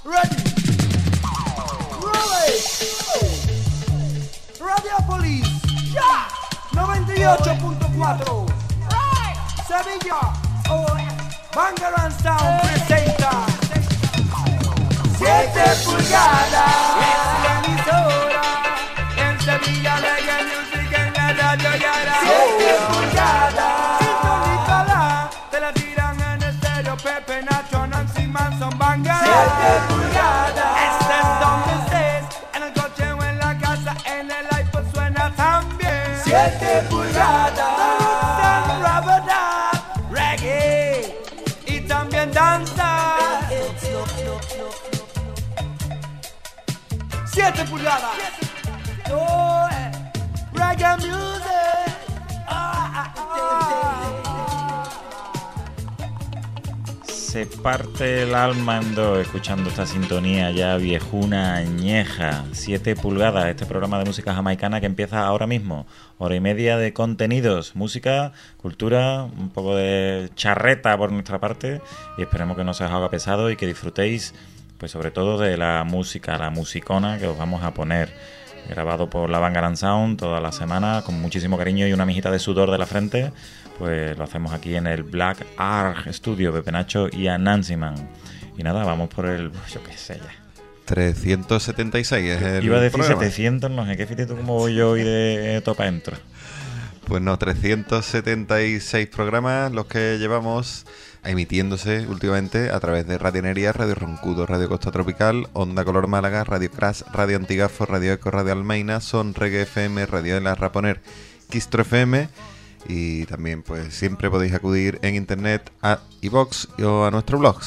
Ready. Roll it. Radiopolis. Ya. 98.4. Sevilla. Bangarang Sound presenta 7 pulgadas. Es la emisora. En Sevilla Reggae Music en la radio Yara. 7 pulgadas. Sintonícala. Te la tiran en estéreo. Pepe, Nacho, Nancy Manson, Bangarang. 7 pulgadas. Estés donde estés. En el coche o en la casa. En el iPod suena también. 7 pulgadas. Reggae y también danza. 7 pulgadas. Oh, reggae music. Se parte el alma en dos escuchando esta sintonía ya viejuna, añeja. 7 pulgadas, este programa de música jamaicana que empieza ahora mismo. Hora y media de contenidos, música, cultura, un poco de charreta por nuestra parte, y esperemos que no se os haga pesado y que disfrutéis, pues sobre todo de la música, la musicona que os vamos a poner. Grabado por la Bangarang Sound toda la semana con muchísimo cariño y una mijita de sudor de la frente, pues lo hacemos aquí en el Black Ark Studio, Pepe Nacho y a Nancy Man. Y nada, vamos por el, yo qué sé ya. 376 es el Iba a decir programa. 700, no sé, ¿qué fíjate tú cómo voy yo hoy de topa entro? Pues no, 376 programas los que llevamos emitiéndose últimamente a través de Radio Neria, Radio Roncudo, Radio Costa Tropical, Onda Color Málaga, Radio Crash, Radio Antigafo, Radio Eco, Radio Almeina, Son Reggae FM, Radio de la Raponer, Quistro FM, y también pues siempre podéis acudir en internet a iVox o a nuestro blog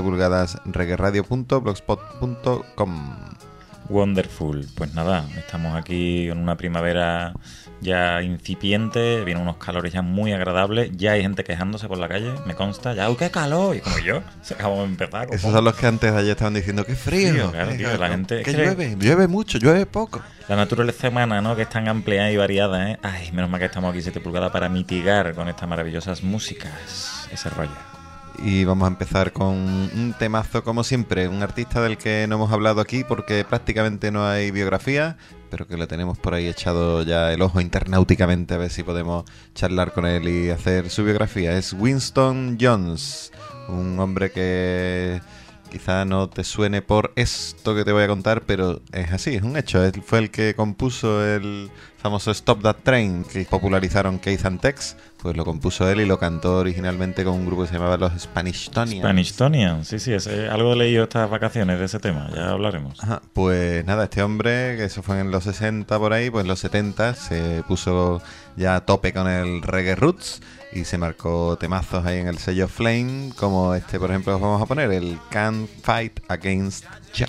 7pulgadasreggaeradio.blogspot.com. Wonderful. Pues nada, estamos aquí en una primavera ya incipiente, vienen unos calores ya muy agradables, ya hay gente quejándose por la calle, me consta, ya, ¡uy, qué calor! Y como yo, acabamos de empezar. Esos son los que antes de ayer estaban diciendo, ¡qué frío! Frío, claro, tío, la gente... Que llueve mucho, llueve poco. La naturaleza humana, ¿no?, que es tan amplia y variada, ¿eh? Ay, menos mal que estamos aquí 7 pulgadas para mitigar con estas maravillosas músicas, ese rollo. Y vamos a empezar con un temazo como siempre, un artista del que no hemos hablado aquí porque prácticamente no hay biografía, pero que le tenemos por ahí echado ya el ojo internauticamente a ver si podemos charlar con él y hacer su biografía. Es Winston Jones, un hombre que quizá no te suene por esto que te voy a contar, pero es así, es un hecho. Él fue el que compuso el famoso Stop That Train que popularizaron Keith and Tex. Pues lo compuso él y lo cantó originalmente con un grupo que se llamaba los Spanishtoниans. Spanishtonians, sí, es, algo he leído estas vacaciones de ese tema, ya hablaremos. Ajá, pues nada, este hombre, que eso fue en los 60 por ahí, pues en los 70 se puso ya a tope con el reggae roots y se marcó temazos ahí en el sello Flame, como este, por ejemplo, os vamos a poner el Can't Fight Against Jah.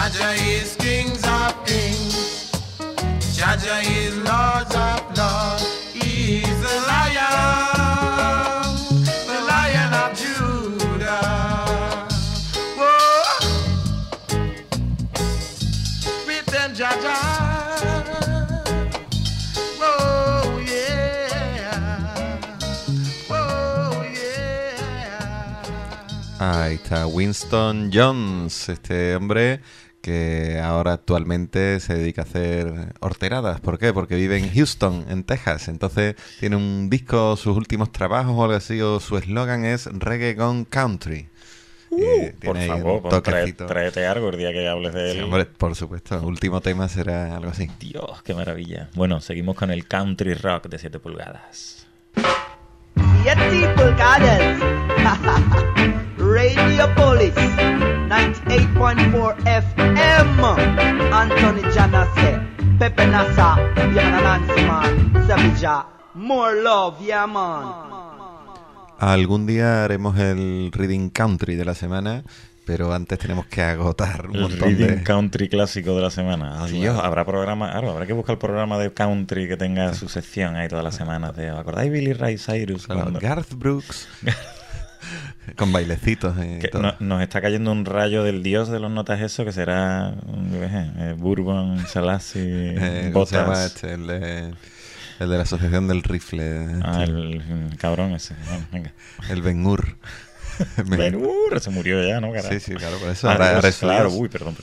Jaja is kings of kings. Jaja is lords of lords. He's the lion of Judah. Whoa, return Jaja. Whoa, yeah. Whoa, yeah. Ahí está Winston Jones, este hombre que ahora actualmente se dedica a hacer horteradas. ¿Por qué? Porque vive en Houston, en Texas. Entonces tiene un disco, sus últimos trabajos o algo así, o su eslogan es Reggae Gone Country. Por Tiene ahí favor, un pues toquecito. tráete algo el día que hables de él. Sí, hombre, por supuesto. El último tema será algo así. Dios, qué maravilla. Bueno, seguimos con el country rock de 7 pulgadas. 7 pulgadas. Radio Police 98.4 FM. Anthony Janase, Pepe Nasa, Yana Nancy man, Savija. More love, yeah man. Algún día haremos el Reading Country de la semana, pero antes tenemos que agotar un El montón reading de... country clásico de la semana. Dios, habrá programa, claro, habrá que buscar el programa de country que tenga su sección ahí todas las semanas. ¿Os acordáis Billy Ray Cyrus? Claro, Cuando- Garth Brooks con bailecitos y que todo. nos está cayendo un rayo del dios de los notas eso que será yo qué sé, Bourbon, Selassie, ¿Cómo se llama Botas. este? El de la Asociación del Rifle. El cabrón ese. Bueno, venga. El Ben-Hur. Ben-Hur, se murió ya, ¿no? Carajo. Sí, sí, claro, por eso. Ah, ahora Dios, es su claro, dios. uy, perdón.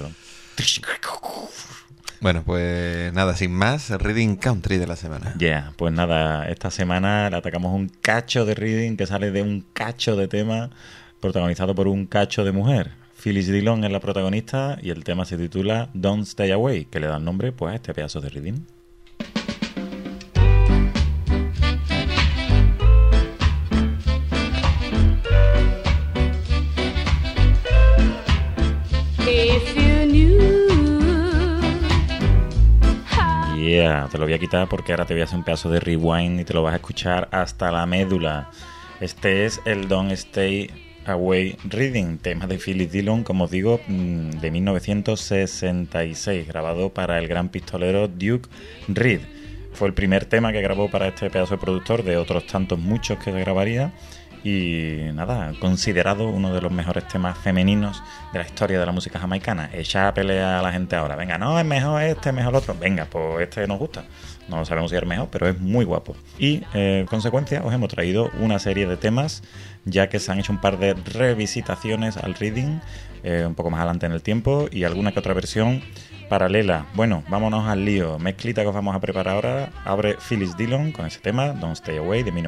Bueno, pues nada, sin más, Reading Country de la semana. Ya, pues nada, esta semana le atacamos un cacho de reading que sale de un cacho de tema protagonizado por un cacho de mujer. Phyllis Dillon es la protagonista y el tema se titula Don't Stay Away, que le da el nombre pues a este pedazo de reading. If you knew how Yeah, te lo voy a quitar porque ahora te voy a hacer un pedazo de rewind y te lo vas a escuchar hasta la médula. Este es el Don't Stay Away Reading, tema de Phyllis Dillon, como os digo, de 1966, grabado para el gran pistolero Duke Reed. Fue el primer tema que grabó para este pedazo de productor, de otros tantos muchos que se grabaría. Y nada, considerado uno de los mejores temas femeninos de la historia de la música jamaicana. Echa a pelea a la gente ahora. Venga, no, es mejor este, es mejor el otro. Venga, pues este nos gusta. No sabemos si es mejor, pero es muy guapo. Y en consecuencia os hemos traído una serie de temas, ya que se han hecho un par de revisitaciones al reading, un poco más adelante en el tiempo, y alguna que otra versión paralela. Bueno, vámonos al lío. Mezclita que os vamos a preparar ahora. Abre Phyllis Dillon con ese tema, Don't Stay Away, de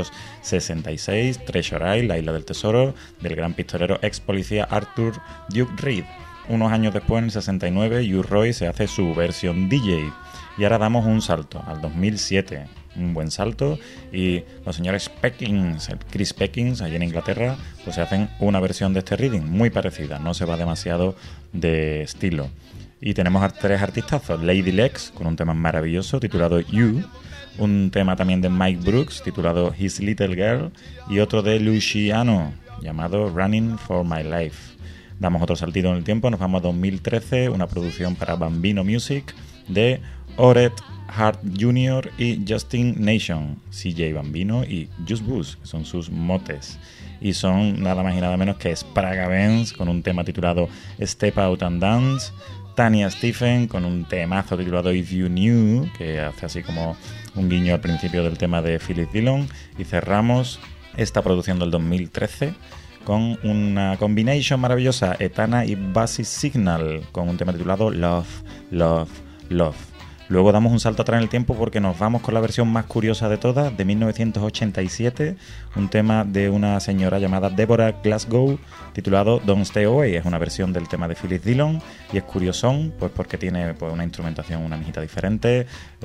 1966, Treasure Isle, la isla del tesoro, del gran pistolero ex policía Arthur Duke Reed. Unos años después, en el 69, Hugh Roy se hace su versión DJ. Y ahora damos un salto al 2007. Un buen salto. Y los señores Peckins, el Chris Peckins, allí en Inglaterra, pues se hacen una versión de este reading muy parecida. No se va demasiado de estilo. Y tenemos a 3 artistazos. Lady Lex, con un tema maravilloso titulado You. Un tema también de Mike Brooks, titulado His Little Girl. Y otro de Luciano, llamado Running for My Life. Damos otro saltito en el tiempo, nos vamos a 2013, una producción para Bambino Music de Oreth Hart Jr. y Justin Nation, CJ Bambino y Just Booze, que son sus motes. Y son nada más y nada menos que Sprague Benz con un tema titulado Step Out and Dance, Tanya Stephen con un temazo titulado If You Knew, que hace así como un guiño al principio del tema de Phyllis Dillon, y cerramos esta producción del 2013 con una combination maravillosa, Etana y Basis Signal, con un tema titulado Love, Love, Love. Luego damos un salto atrás en el tiempo porque nos vamos con la versión más curiosa de todas, de 1987, un tema de una señora llamada Deborah Glasgow, titulado Don't Stay Away. Es una versión del tema de Phyllis Dillon y es curiosón, pues porque tiene pues una instrumentación, una mijita diferente,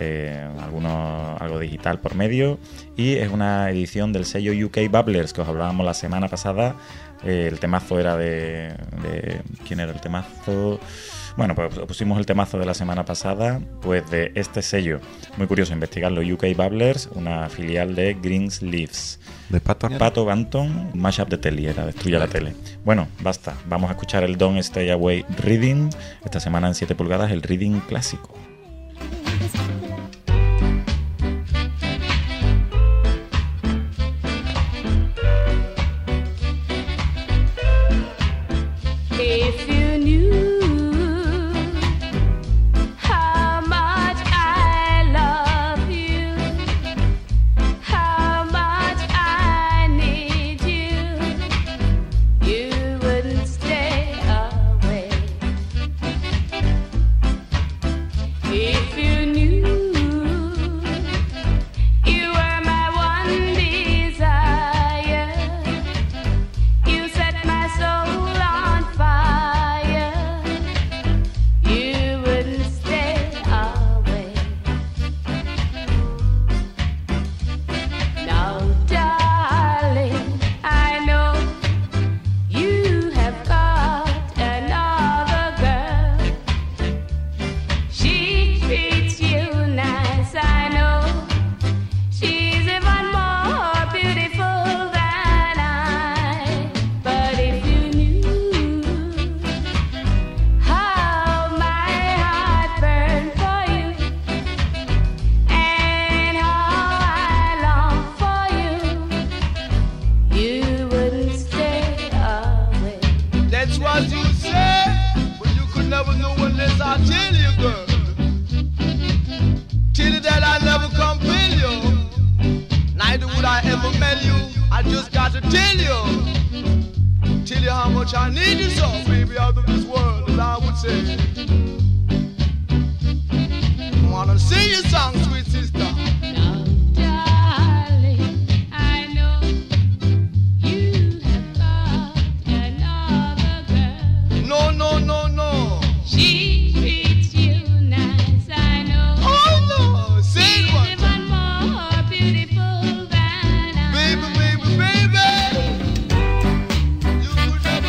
algo digital por medio, y es una edición del sello UK Bubblers que os hablábamos la semana pasada. El temazo era de ¿quién era el temazo? Bueno, pues pusimos el temazo de la semana pasada, pues de este sello. Muy curioso investigarlo, UK Babblers, una filial de Greensleeves. De Pato. Pato Banton, Mashup de Telly, era Destruya la Tele. Bueno, basta, vamos a escuchar el Don't Stay Away Reading, esta semana en 7 pulgadas, el Reading clásico. If you knew how much I love you, how much I need you, you wouldn't stay away. If you knew you were my one desire, you set my soul on fire, you wouldn't stay away. Now, darling, I know you have got another girl. She treats you nice, I know. She's even more beautiful than I. But if you knew how my heart burned for you and how I long for you, you wouldn't stay away. That's what you say, but you could never know unless I tell you, girl. Tell you that I never compel you, neither would I ever mail you. I just got to tell you how much I need you so, baby, out of this world, as I would say. I wanna sing your song, sweet sister. Now, darling, I know you have got another girl. No, no, no, no. She treats you nice, I know. Oh no, say She's it one even time. more beautiful than I. Baby, baby, baby. You could never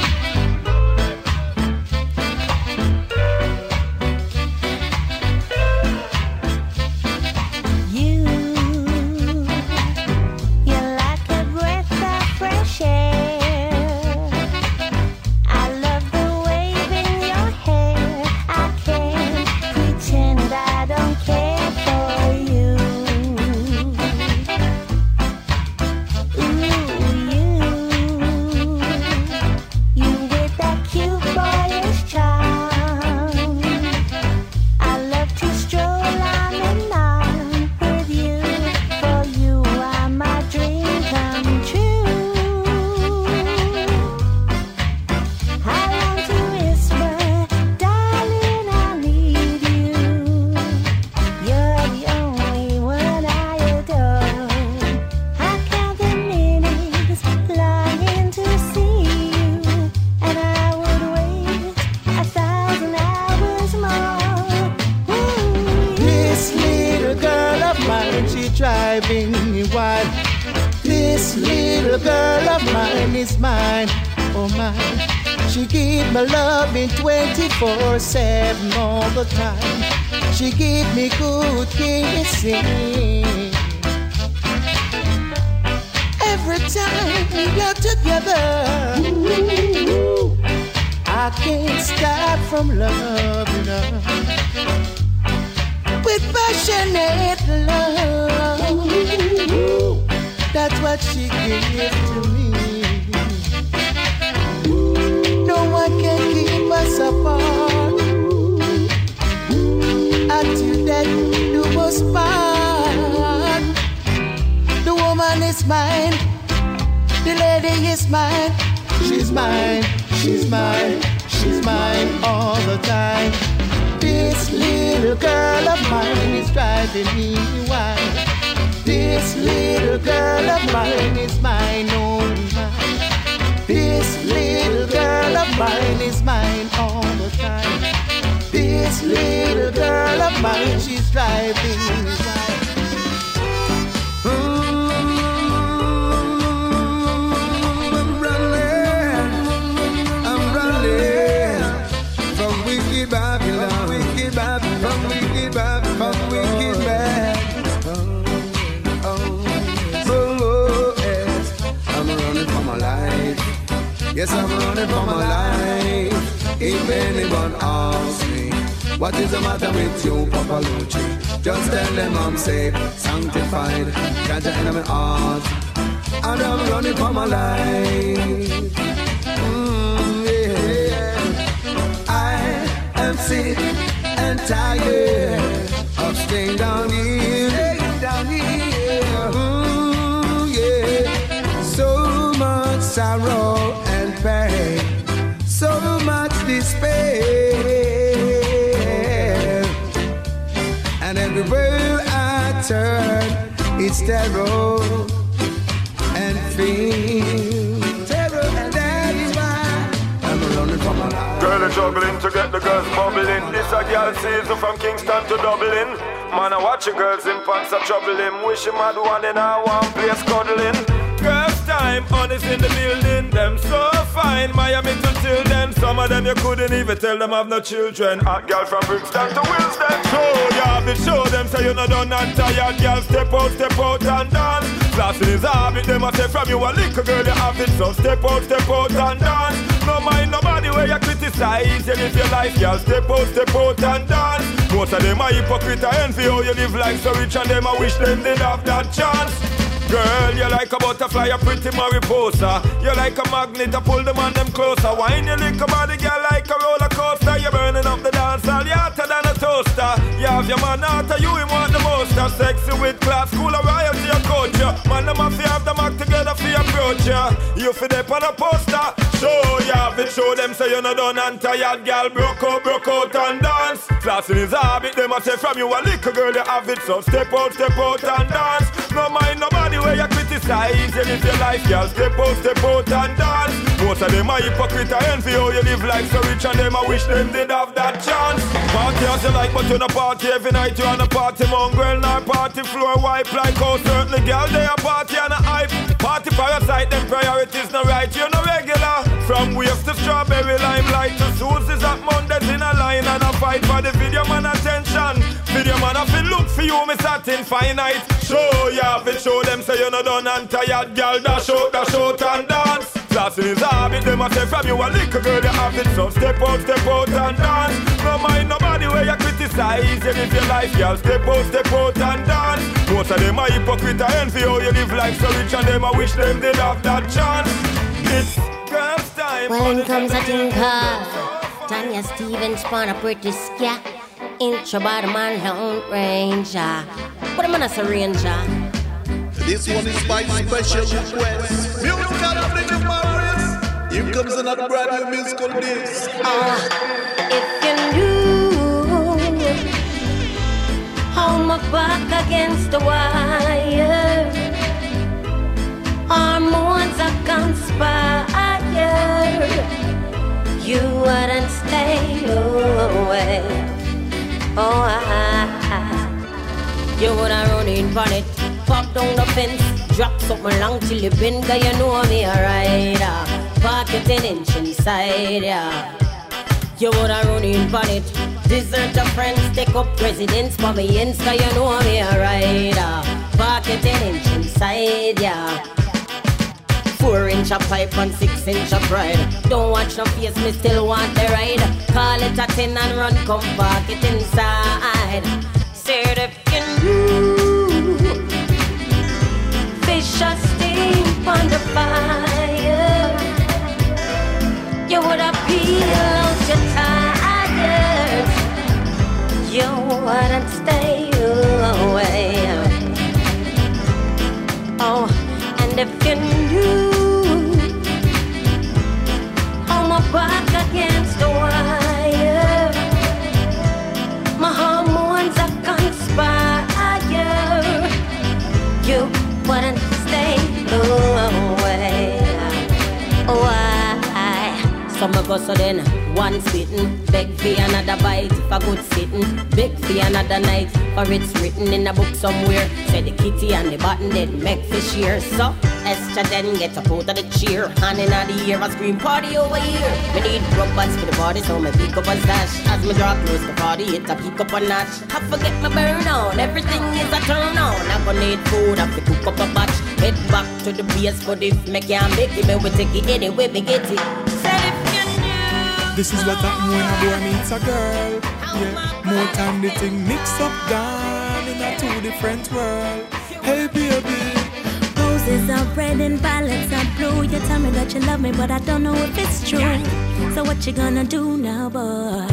You're like a breath of fresh air. I love the wave in your hair. I can't pretend I don't care for you. You with that cute boyish charm. I love to stroll on and on with you. For you are my dream come true. I long to whisper, darling, I need you. You're the only one I adore. I count the minutes, longing to see you, and I would wait 1,000 hours more. This little girl of mine, she driving me wild. This little girl of mine is mine, oh mine. She give me loving 24/7 all the time. She give me good kissing. Every time we are together, I can't stop from loving her with passionate love. That's what she gives to me. No one can keep us apart until death do us part. The woman is mine, the lady is mine. She's mine, she's mine, she's mine all the time. This little girl of mine is driving me wild. This little girl of mine is mine, only mine. This little girl of mine is mine all the time. This little girl of mine, she's driving me wild. I'm running from with wicked Babylon, from wicked Babylon, from wicked Babylon, from wicked Babylon. Oh, yes, I'm running for my life. Yes, I'm running for my life. If anyone asks me, what is the matter with you, Papa Lucci? Just tell them I'm safe, sanctified, got your enemy heart, and I'm running for my life. I'm sick and tired of staying down here. Yeah. So much sorrow and pain, so much despair, and everywhere I turn, it's terror and fear. Terror, and that is why I'm running for my life. Girl is juggling to get the girls bubbling. This a girl season from Kingston to Dublin. Man, I watch your girls in pants are troubling. Wish him had one in our one place cuddling. Girls time, honest in the building. Them so fine, Miami to till then. Some of them you couldn't even tell them have no children. Hot girl from Brixton to Wilsden. Show you have to show them so you not done and tired. Girl step out and dance. Classing is habit, them a say from you a little girl you have it. So step out and dance. No mind nobody where you criticize. You live your life, girl step out and dance. Most of them are hypocrite and envy how you live life so rich, and them I wish them did have that chance. Girl, you like a butterfly, a pretty Mariposa. You like a magnet, to pull them on them closer. Wine your little body, girl, like a roller coaster. You're burning up the dance hall, you're hotter than a toaster. You have your man after you, him want the most. Sexy with class, cool of royalty, your coach. Man, them have to have them act together for your approach. You fit up on a poster. Show you have it, show them say you're not done and tired. Girl, broke out and dance. Class in his habit, them a say from you a little girl, you have it. So step out and dance. No mind nobody where you criticize. You live your life, girl, step out and dance. Most of them are hypocrite and envy how you live life so rich, and them I wish them did have that chance. Party as you like, but you no party every night. You on a party mongrel, not party floor wipe like how certainly girl they a party and a hype. Party parasite, them priorities no right, you no regular. From waves to strawberry limelight to Susie's at Mondays in a line and a fight for the video man attention. Video man have to look for you, me satin finite. Show you have it, show them say you no done and tired. Girl dash out and dance. Class in his habit, them a say from you a little girl you have it. So step out and dance. No mind nobody where you criticize. You live your life, girl, step out and dance. Most of them are hypocrite and envy how you live life so rich, and them I wish them did have that chance. It's girls time. Well, in comes a tinker. Tanya Stevens spun a pretty scat. Inch about a man Lone Ranger. But I'm not a ranger. This one is by special request. Musical of Paris. Here comes another brand new musical disc. If you knew how my back against the wire, hormones are conspire, you wouldn't stay away. You woulda run in on it, pop down the fence, drop something long till you bend, 'cause you know me alright. Park it 10 inch inside, yeah. You woulda run in on it, desert your friends, take up residence for me ends, 'cause you know me alright. Park it 10 inch inside, yeah. 4 inch of pipe and 6 inch of ride. Don't watch no face, me still want the ride. Call it a 10 and run, come park it inside. Said if you knew fish are steam on the fire, you would have peeled out your tires. You wouldn't stay away. Oh, and if you knew how my back against the wire, my hormones are conspire, you wouldn't stay away. Why? Some go so then pan spitting. Beg for another bite for good sitting. Beg for another night, for it's written in a book somewhere. Say the kitty and the button did make fish here. So Esther then get up out of the chair. Hand in the air, I scream party over here. Me need rubbers for the party, so me pick up a stash. As me draw close the party, it a pick up a notch. I forget my burn on, everything is a turn on. I gonna need food, I fi cook up a batch. Head back to the base, but if me can't make it, me we take it anyway, me get it. Said if you knew. This is what happen when a boy meets a girl. Yeah, more time the thing mix up down in a two different world. Hey baby. Roses are red and violets are blue. You tell me that you love me, but I don't know if it's true. So what you gonna do now, boy?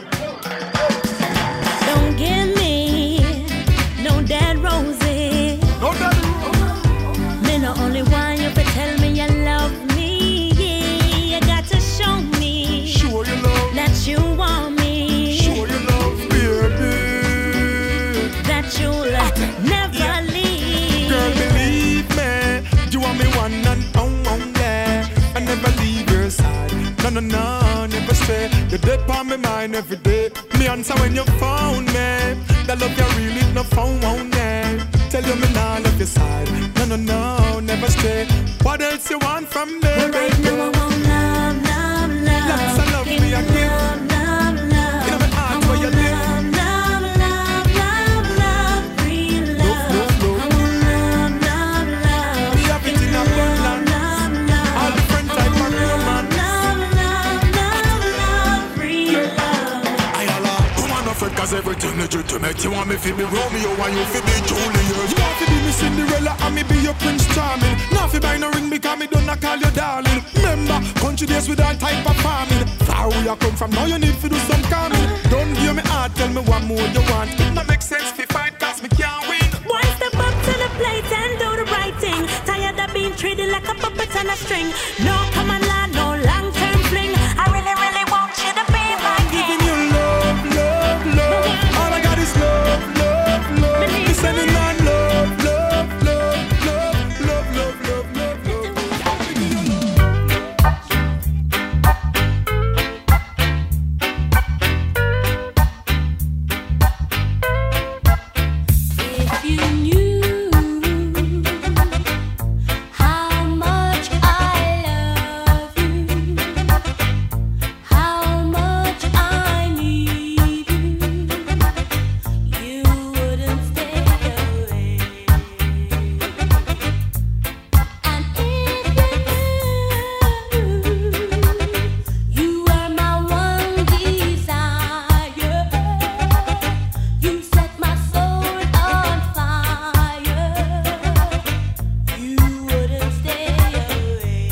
Don't give me no dead roses. No dead roses. Me no only want you to tell me you love me. Yeah, you got to show me. Show your love. That you want me. Show your love, baby. That you'll never leave. Girl, believe me, you are me one and only. I never leave your side. No, no, no, never stray. You're dead on my mind every day. Me answer when you found me. That love you really no found me. Tell you me now love your side. No, no, no, never stray. What else you want from me, But right baby? now I want love, love, love. Lots of love me I give. Love, love, love. You know my heart where you live. Love, love, love, love, real love. Love, love, love. I want love, love, love. Me have it in abundance. Love, love, All the friends I want, romance. love, love, love, love, real love. I all a woman of it, cause everything legitimate. You want me to be Romeo and you fi be Juliet. You want to be me Cinderella and me be your Prince Charming. Not fi buy no ring because me don't call you darling. Remember, country days with all type of farming. Far where you come from, now you need to do some calming. Don't give me heart, tell me what more you want. It no make sense fi fight cause me can't win. Boy, step up to the plate and do the right thing. Tired of being treated like a puppet on a string. No common law, no long-term fling. I really, really want you to be my I'm giving king. you love, love, love. All I got is love, love, love. Me sending on love, love, love, love, love, love, love, love, love. If you knew how much I love you, how much I need you, you wouldn't stay away. And if you knew you are my one desire, you set my soul on fire, you wouldn't stay away.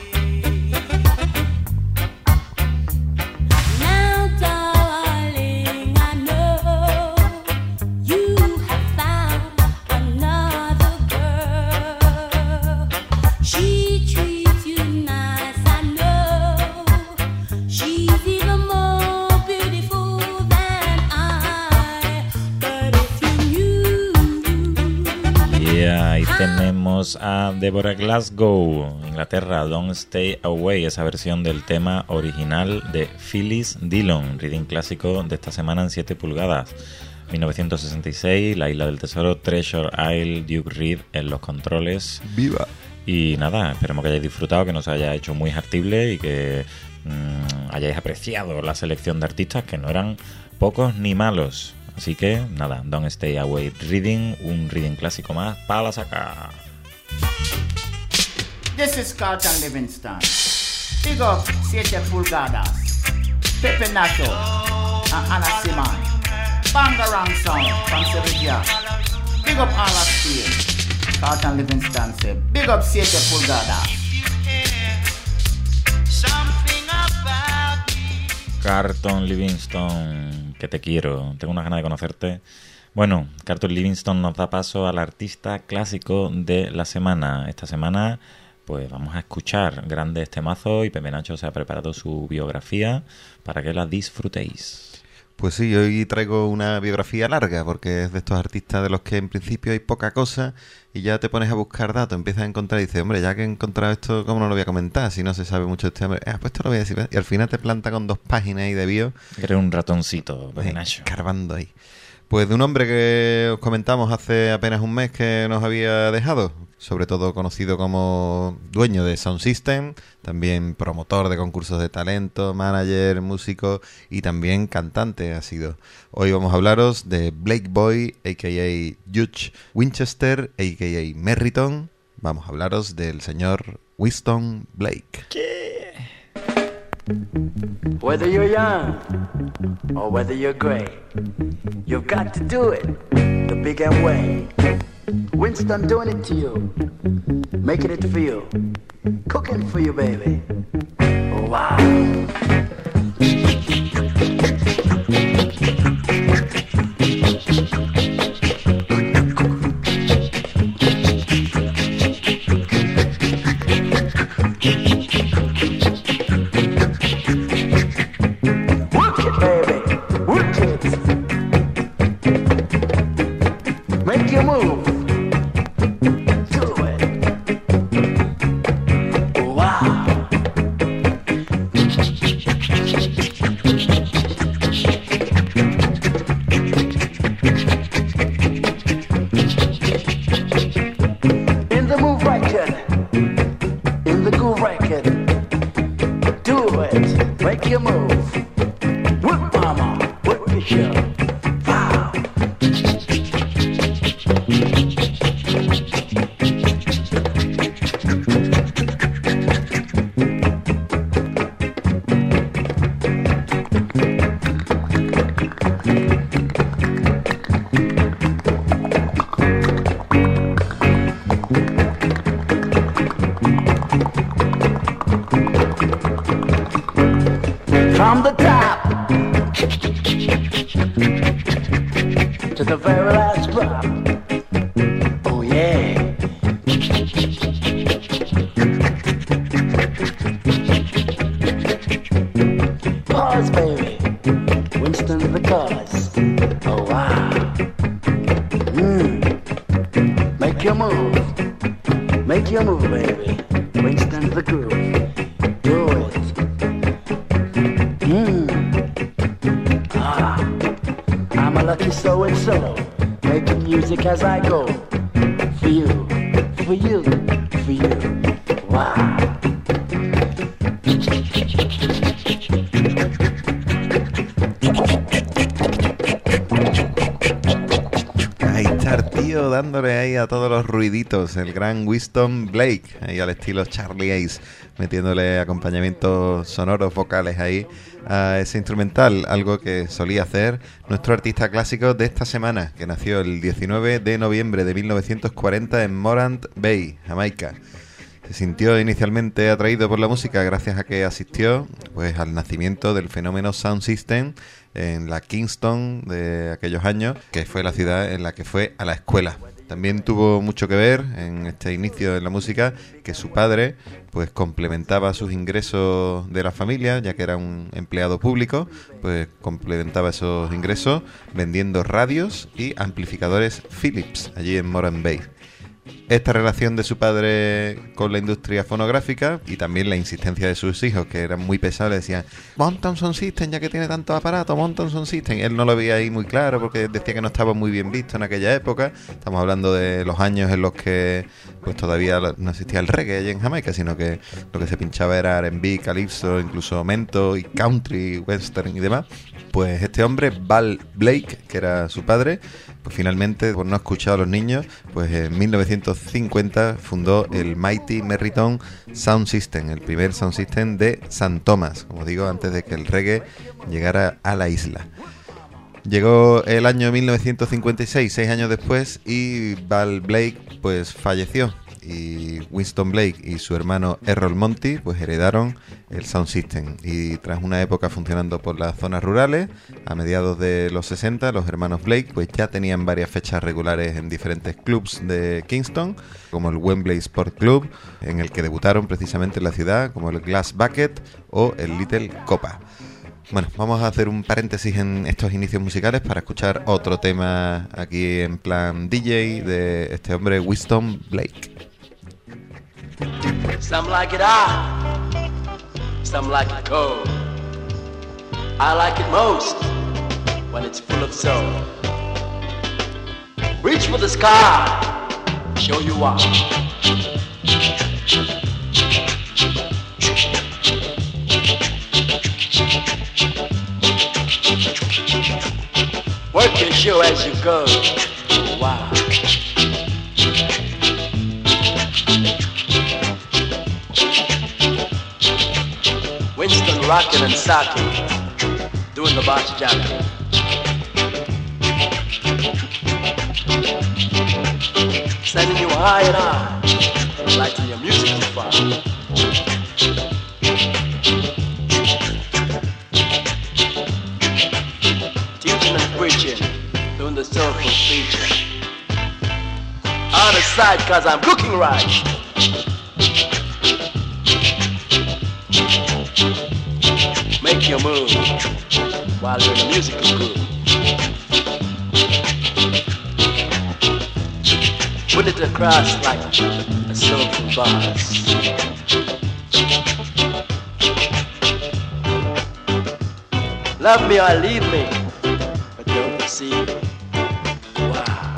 Now, darling, I know you have found another girl. She treats you nice, I know. She's even more beautiful than I. But if you knew. Y ahí tenemos a Deborah Glasgow, Inglaterra, Don't Stay Away, esa versión del tema original de Phyllis Dillon, reading clásico de esta semana en 7 pulgadas. 1966, La Isla del Tesoro, Treasure Isle, Duke Reed en los controles. ¡Viva! Y nada, esperemos que hayáis disfrutado, que nos haya hecho muy hartible y que hayáis apreciado la selección de artistas, que no eran pocos ni malos. Así que nada, Don't Stay Away Reading, un reading clásico más para la saca. This is Carlton Livingston. Big up 7 pulgadas. Pepe Nacho and Anna Simon. Bangarang sound from Sevilla. Big up all of Spain. Carlton Livingston say, big up 7 pulgadas. Carlton Livingston, que te quiero, tengo una ganas de conocerte. Bueno, Carlton Livingston nos da paso al artista clásico de la semana. Esta semana pues vamos a escuchar grandes temazos y Pepe Nacho se ha preparado su biografía para que la disfrutéis. Pues sí, hoy traigo una biografía larga porque es de estos artistas de los que en principio hay poca cosa y ya te pones a buscar datos, empiezas a encontrar y dices, hombre, ya que he encontrado esto, ¿cómo no lo voy a comentar? Si no se sabe mucho de este hombre. Pues esto lo voy a decir. Y al final te planta con 2 páginas ahí de bio. Eres un ratoncito, Nacho. Carbando ahí. Pues de un hombre que os comentamos hace apenas un mes que nos había dejado, sobre todo conocido como dueño de Sound System, también promotor de concursos de talento, manager, músico y también cantante ha sido. Hoy vamos a hablaros de Blake Boy, a.k.a. Judge Winchester, a.k.a. Merriton. Vamos a hablaros del señor Winston Blake. Whether you're young or whether you're gray, you've got to do it the big M way. Winston doing it to you, making it for you, cooking for you, baby. Oh, wow. From the top to the very last drop. Oh yeah. Pause, baby. Winston's the cause. Oh wow. Make your move. Make your move, baby. Winston's the groove. Do it. I'm a lucky so-and-so, making music as I go. For you, for you, for you. Wow. Ahí está el tío dándole ahí a todos los ruiditos, el gran Winston Blake, ahí al estilo Charlie Ace, metiéndole acompañamientos sonoros vocales ahí a ese instrumental, algo que solía hacer nuestro artista clásico de esta semana, que nació el 19 de noviembre de 1940 en Morant Bay, Jamaica. Se sintió inicialmente atraído por la música gracias a que asistió pues al nacimiento del fenómeno Sound System en la Kingston de aquellos años, que fue la ciudad en la que fue a la escuela. También tuvo mucho que ver en este inicio de la música que su padre pues complementaba sus ingresos de la familia, ya que era un empleado público, pues complementaba esos ingresos vendiendo radios y amplificadores Philips allí en Morant Bay. Esta relación de su padre con la industria fonográfica y también la insistencia de sus hijos, que eran muy pesados, le decían, monta un Sound System ya que tiene tantos aparatos, monta un Sound System. Él no lo veía ahí muy claro porque decía que no estaba muy bien visto en aquella época. Estamos hablando de los años en los que pues todavía no existía el reggae allí en Jamaica, sino que lo que se pinchaba era R&B, calypso, incluso mento y country, western y demás. Pues este hombre, Val Blake, que era su padre, pues finalmente, por no escuchar a los niños, pues en 1950 fundó el Mighty Merriton Sound System, el primer Sound System de St. Thomas, como digo, antes de que el reggae llegara a la isla. Llegó el año 1956, 6 años después, y Val Blake pues falleció. Y Winston Blake y su hermano Errol Monty pues heredaron el Sound System, y tras una época funcionando por las zonas rurales, a mediados de los 60 los hermanos Blake pues ya tenían varias fechas regulares en diferentes clubs de Kingston, como el Wembley Sport Club, en el que debutaron precisamente en la ciudad, como el Glass Bucket o el Little Copa. Bueno, vamos a hacer un paréntesis en estos inicios musicales para escuchar otro tema aquí en plan DJ de este hombre Winston Blake. Some like it hot, some like it cold. I like it most when it's full of soul. Reach for the sky, show you why. Work your show as you go. Wow. Winston rockin' and sockin', doing the box jacking. Sending you high and high, lighting your music to fire. Teaching and preaching, doing the soulful feature. On the side, cause I'm cooking right. Make your move while you're in the musical groove. Put it across like a soulful bars. Love me or leave me, but don't deceive me. Wow.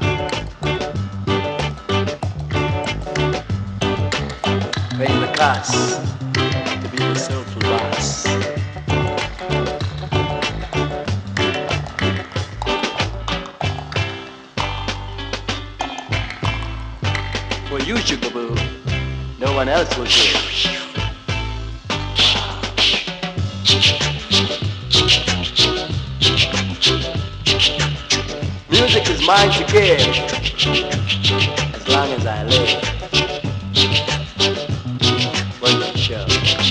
Paying the cost to be the soulful boss. For you, sugar boo, no one else will do. Music is mine to give, as long as I live. Work the show.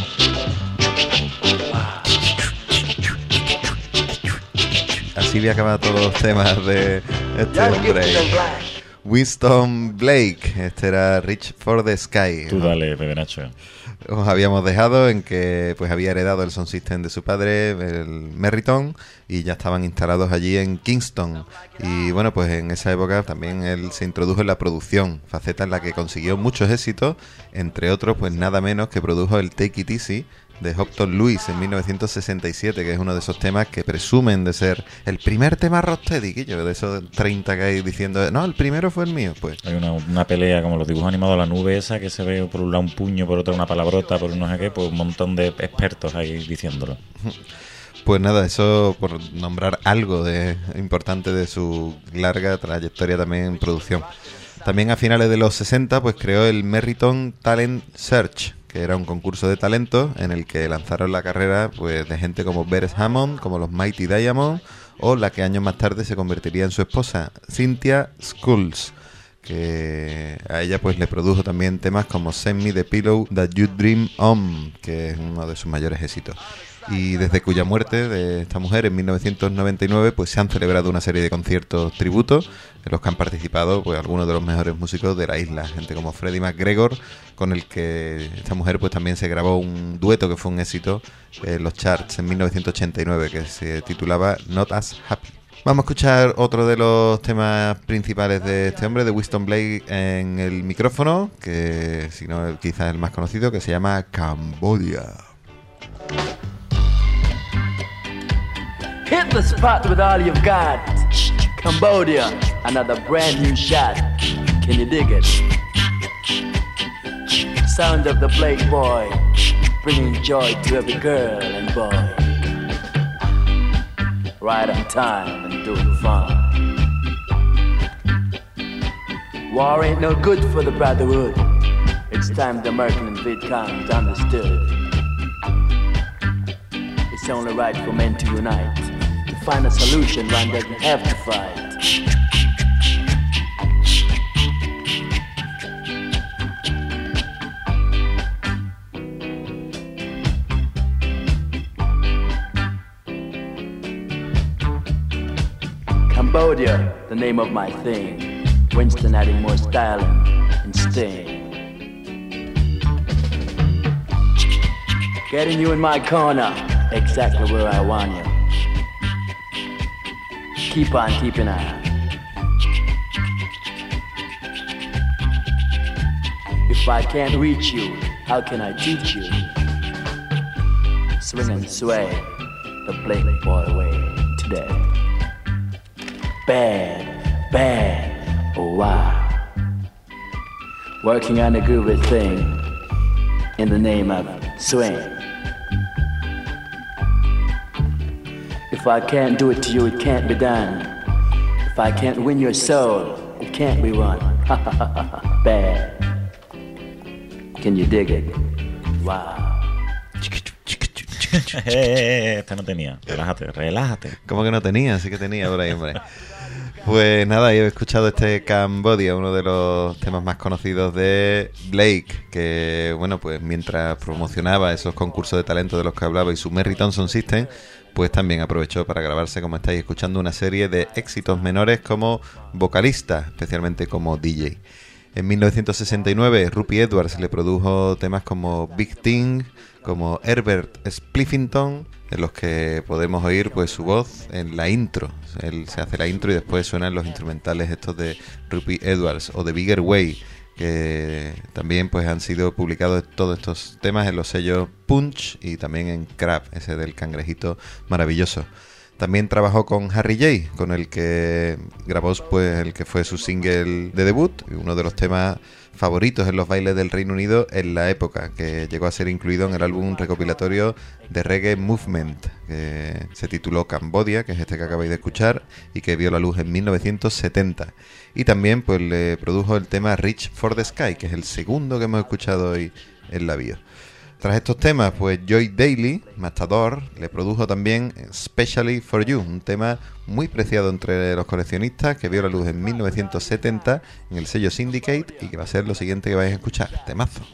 Así había acabado todos los temas de este hombre. Winston Blake, este era Reach for the Sky. Tú dale, Pepe Nacho. Os habíamos dejado en que pues había heredado el sound system de su padre, el Merriton, y ya estaban instalados allí en Kingston. Y bueno, pues en esa época también él se introdujo en la producción, faceta en la que consiguió muchos éxitos, entre otros pues nada menos que produjo el Take It Easy de Hopton Lewis en 1967, que es uno de esos temas que presumen de ser el primer tema Rocksteady, de esos 30 que hay diciendo, no, el primero fue el mío. Pues hay una pelea como los dibujos animados, la nube esa que se ve por un lado un puño, por otro una palabrota, por no sé qué, pues un montón de expertos ahí diciéndolo. Pues nada, eso por nombrar algo de importante de su larga trayectoria también en producción. También a finales de los 60 pues creó el Merriton Talent Search, que era un concurso de talento en el que lanzaron la carrera pues de gente como Beres Hammond, como los Mighty Diamonds, o la que años más tarde se convertiría en su esposa, Cynthia Schultz, que a ella pues le produjo también temas como Send Me the Pillow That You Dream On, que es uno de sus mayores éxitos. Y desde cuya muerte de esta mujer en 1999 pues se han celebrado una serie de conciertos tributos en los que han participado pues algunos de los mejores músicos de la isla, gente como Freddie McGregor, con el que esta mujer pues también se grabó un dueto que fue un éxito en los charts en 1989, que se titulaba Not As Happy. Vamos a escuchar otro de los temas principales de este hombre, de Winston Blake, en el micrófono, que si no quizás el más conocido, que se llama Cambodia. Hit the spot with all you've got. Cambodia, another brand new shot. Can you dig it? Sound of the Blake boy, bringing joy to every girl and boy. Right on time and doing fine. War ain't no good for the brotherhood. It's time the American and Viet Cong understood. It's only right for men to unite, to find a solution one doesn't have to fight. Cambodia, the name of my thing. Winston adding more styling and sting. Getting you in my corner, exactly where I want you. Keep on keeping on. If I can't reach you, how can I teach you? Swing and sway the Blake boy way today. Bad, bad, oh wow. Working on a groovy thing in the name of swing. If I can't do it to you, it can't be done. If I can't win your soul, it can't be won. Bad. Can you dig it? Wow. Este no tenía. Relájate. ¿Cómo que no tenía? Sí que tenía por ahí, hombre. Pues nada, yo he escuchado este Cambodia, uno de los temas más conocidos de Blake, que bueno, pues mientras promocionaba esos concursos de talento de los que hablaba y su Merry Thompson System, pues también aprovechó para grabarse, como estáis escuchando, una serie de éxitos menores como vocalista, especialmente como DJ. En 1969, Rupie Edwards le produjo temas como Big Thing, como Herbert Spliffington, en los que podemos oír pues su voz en la intro. Él se hace la intro y después suenan los instrumentales estos de Rupie Edwards o The Bigger Way, que también pues han sido publicados todos estos temas en los sellos Punch y también en Crab, ese del cangrejito maravilloso. También trabajó con Harry J, con el que grabó pues el que fue su single de debut, uno de los temas favoritos en los bailes del Reino Unido en la época, que llegó a ser incluido en el álbum recopilatorio de Reggae Movement, que se tituló Cambodia, que es este que acabáis de escuchar, y que vio la luz en 1970. Y también pues le produjo el tema Reach for the Sky, que es el segundo que hemos escuchado hoy en la bio. Tras estos temas, pues Joy Daly, Matador, le produjo también Specially for You, un tema muy preciado entre los coleccionistas que vio la luz en 1970 en el sello Syndicate y que va a ser lo siguiente que vais a escuchar, temazo.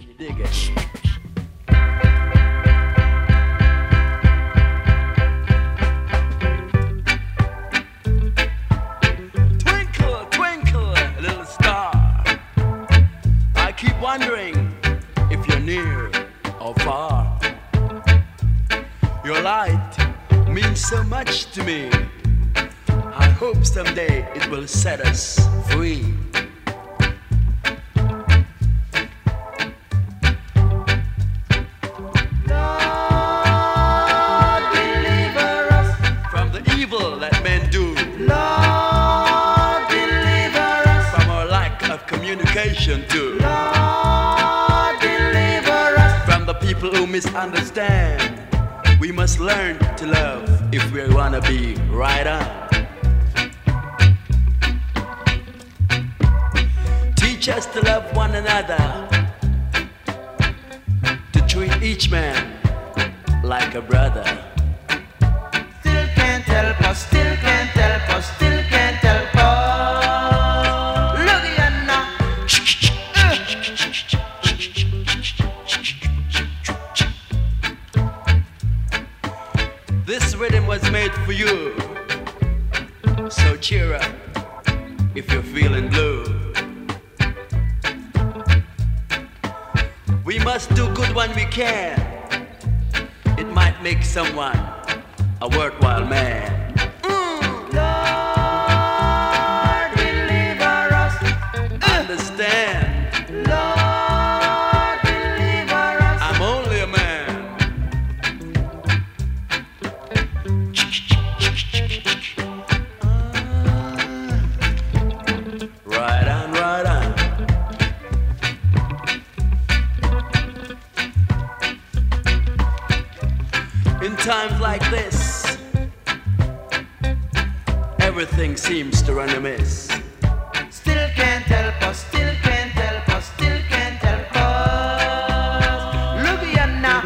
Twinkle, twinkle, little star, I keep wondering if you're near or far. Your light means so much to me. I hope someday it will set us free. Lord, deliver us from the evil that men do. Lord, deliver us from our lack of communication too. People who misunderstand, we must learn to love if we wanna be right on. Teach us to love one another, to treat each man like a brother. Still can't help us, still can't help us, still can't help us. Look at you now. This rhythm was made for you, so cheer up if you're feeling blue. We must do good when we can. It might make someone a worthwhile man. Lord, deliver us. Understand. Lord, deliver us. I'm only a man. Right on, right on. In times like this, everything seems to run amiss. Still can't help us, still can't help us, still can't help us. Look at you now.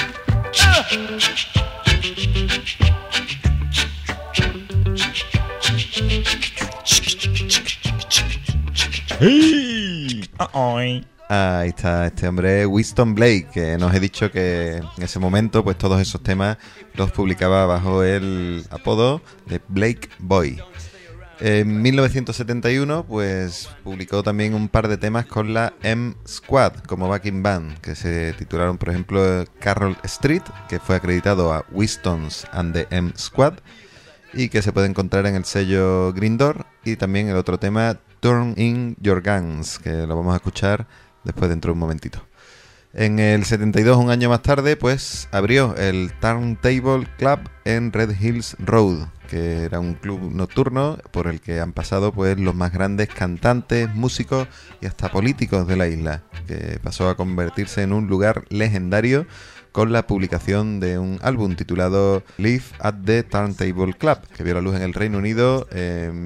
Ahí está este hombre, Winston Blake, que nos he dicho que en ese momento pues todos esos temas los publicaba bajo el apodo de Blake Boy. En 1971, pues publicó también un par de temas con la M Squad como backing band, que se titularon, por ejemplo, Carroll Street, que fue acreditado a Wistons and the M Squad, y que se puede encontrar en el sello Green Door, y también el otro tema, Turn in Your Guns, que lo vamos a escuchar después dentro de un momentito. En el 72, un año más tarde, pues abrió el Turntable Club en Red Hills Road, que era un club nocturno por el que han pasado pues los más grandes cantantes, músicos y hasta políticos de la isla, que pasó a convertirse en un lugar legendario con la publicación de un álbum titulado Live at the Turntable Club, que vio la luz en el Reino Unido en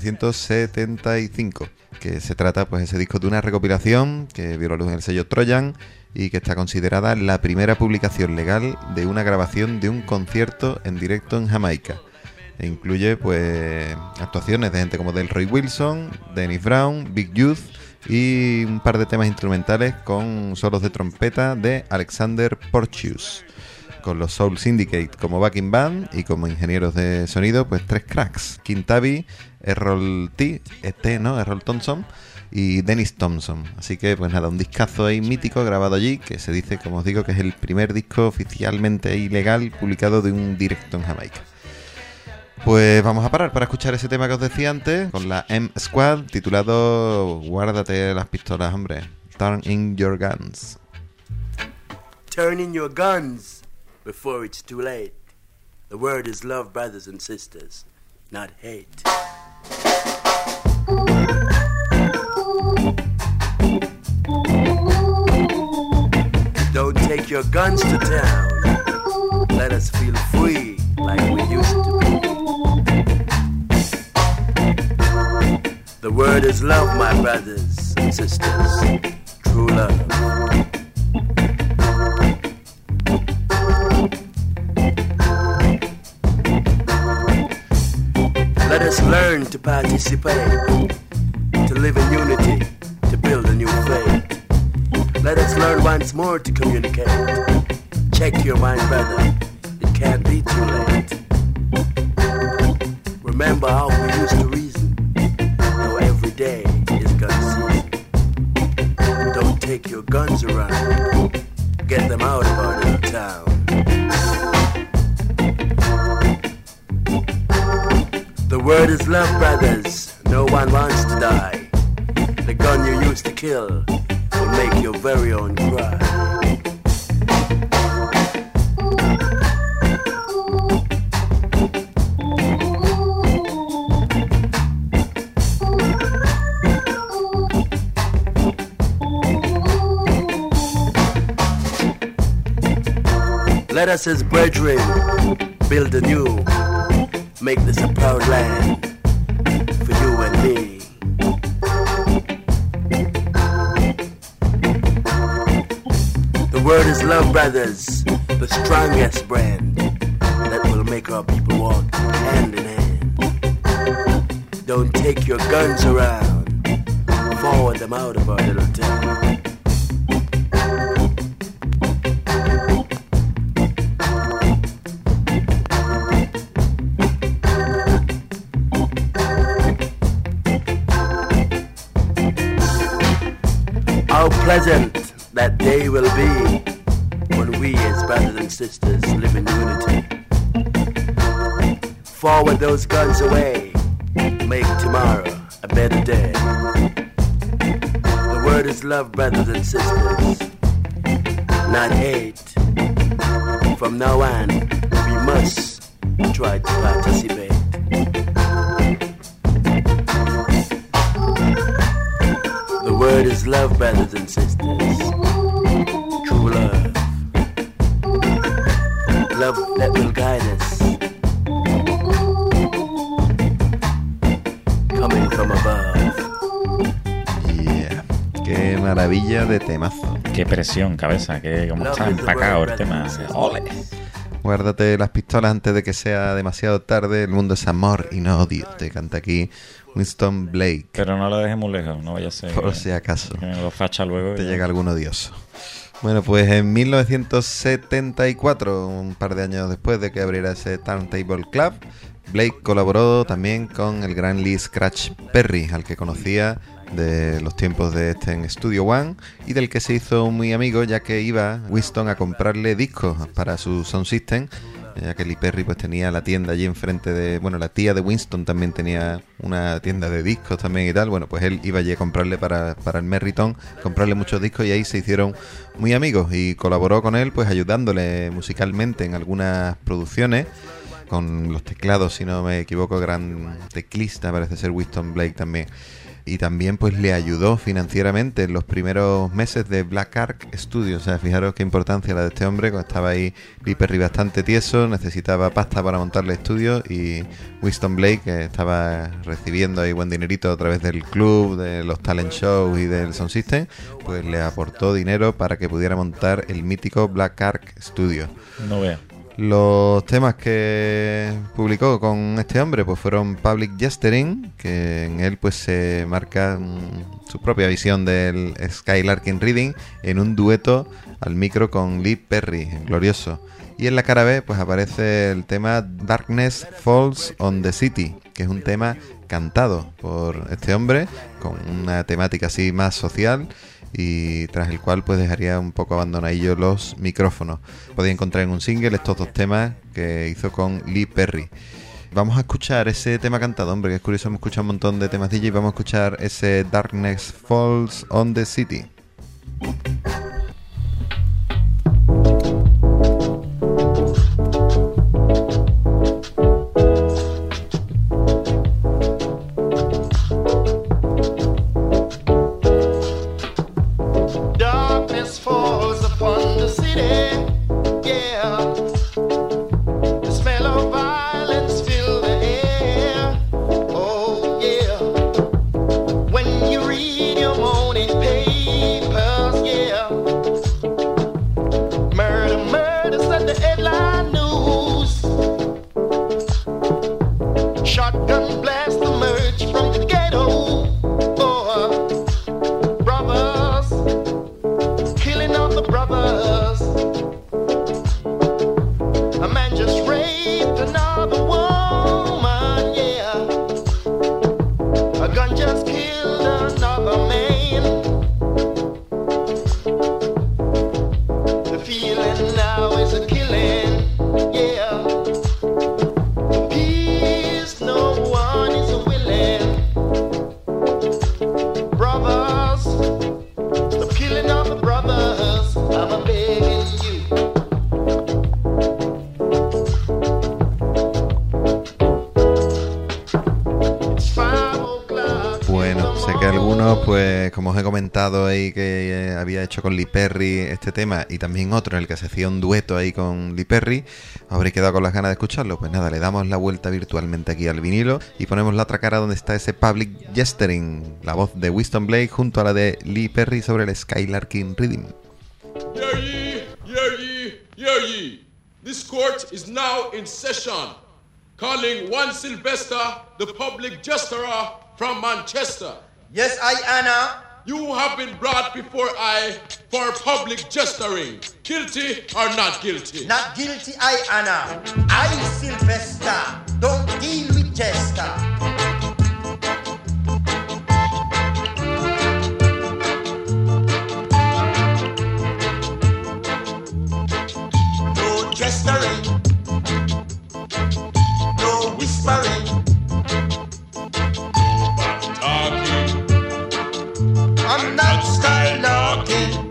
1975, que se trata pues ese disco de una recopilación que vio la luz en el sello Trojan y que está considerada la primera publicación legal de una grabación de un concierto en directo en Jamaica. E incluye pues actuaciones de gente como Delroy Wilson, Dennis Brown, Big Youth y un par de temas instrumentales con solos de trompeta de Alexander Porteous, con los Soul Syndicate como backing band y como ingenieros de sonido pues 3 cracks: Kim Tabby, Errol Thompson y Dennis Thompson. Así que pues nada, un discazo ahí mítico grabado allí, que se dice, como os digo, que es el primer disco oficialmente ilegal publicado de un directo en Jamaica. Pues vamos a parar para escuchar ese tema que os decía antes, con la M Squad, titulado Guárdate las pistolas, hombre. Turn in your guns. Turn in your guns before it's too late. The word is love, brothers and sisters, not hate. Don't take your guns to town. Let us feel free like we used to be. The word is love, my brothers and sisters. True love. Let us learn to participate, to live in unity, to build a new faith. Let us learn once more to communicate. Check your mind, brother. It can't be too late. Remember how we used to reason. Now every day is gun season. Don't take your guns around. Get them out of our little town. The word is love, brothers. No one wants to die. The gun you used to kill will make your very own cry. Let us as brethren build anew, make this a proud land for you and me. The word is love, brothers, the strongest brand that will make our people walk hand in hand. Don't take your guns around, forward them out of our little town. How pleasant that day will be when we as brothers and sisters live in unity. Forward those guns away, make tomorrow a better day. The word is love, brothers and sisters, not hate. From now on, we must try to participate. The word is love, brothers and sisters. True love. Love that will guide us. Coming from above. Yeah. Qué maravilla de temazo. Qué presión, cabeza. Qué cómo está empacado el tema. ¡Ole! Guárdate las pistolas antes de que sea demasiado tarde. El mundo es amor y no odio. Te canta aquí Winston Blake. Pero no lo dejes muy lejos, no vaya a ser. Por si acaso. Que me lo facha luego. Te llega algún odioso. Bueno, pues en 1974, un par de años después de que abriera ese Turntable Club, Blake colaboró también con el gran Lee Scratch Perry, al que conocía de los tiempos de en Studio One y del que se hizo muy amigo, ya que iba Winston a comprarle discos para su sound system, ya que Lee Perry pues tenía la tienda allí enfrente de... Bueno, la tía de Winston también tenía una tienda de discos también y tal. Bueno, pues él iba allí a comprarle para el Merryton, comprarle muchos discos, y ahí se hicieron muy amigos y colaboró con él pues ayudándole musicalmente en algunas producciones con los teclados, si no me equivoco, gran teclista parece ser Winston Blake también. Y también pues le ayudó financieramente en los primeros meses de Black Ark Studios. O sea, fijaros qué importancia la de este hombre, cuando estaba ahí Lee Perry bastante tieso, necesitaba pasta para montarle estudios, y Winston Blake, que estaba recibiendo ahí buen dinerito a través del club, de los talent shows y del sound system, pues le aportó dinero para que pudiera montar el mítico Black Ark Studios. No veo. Los temas que publicó con este hombre pues fueron Public Gesturing, que en él pues se marca su propia visión del Skylarking Reading en un dueto al micro con Lee Perry, glorioso. Y en la cara B pues aparece el tema Darkness Falls on the City, que es un tema cantado por este hombre con una temática así más social, y tras el cual pues dejaría un poco abandonadillos los micrófonos. Podéis encontrar en un single estos dos temas que hizo con Lee Perry. Vamos a escuchar ese tema cantado, hombre, que es curioso, hemos escuchado un montón de temas DJ, y vamos a escuchar ese Darkness Falls on the City. Pues como os he comentado ahí que había hecho con Lee Perry este tema y también otro en el que se hacía un dueto ahí con Lee Perry, os habréis quedado con las ganas de escucharlo. Pues nada, le damos la vuelta virtualmente aquí al vinilo y ponemos la otra cara donde está ese Public Gesturing, la voz de Winston Blake junto a la de Lee Perry sobre el Skylarking Reading. Hear ye, hear ye, hear ye. This court is now in session, calling one Sylvester, the public gesturer from Manchester. Yes, I, Anna. You have been brought before I for public gesturing. Guilty or not guilty? Not guilty, I, Anna. I, Sylvester, don't deal with jester. No gesturing. No whispering. I'm not skylarking.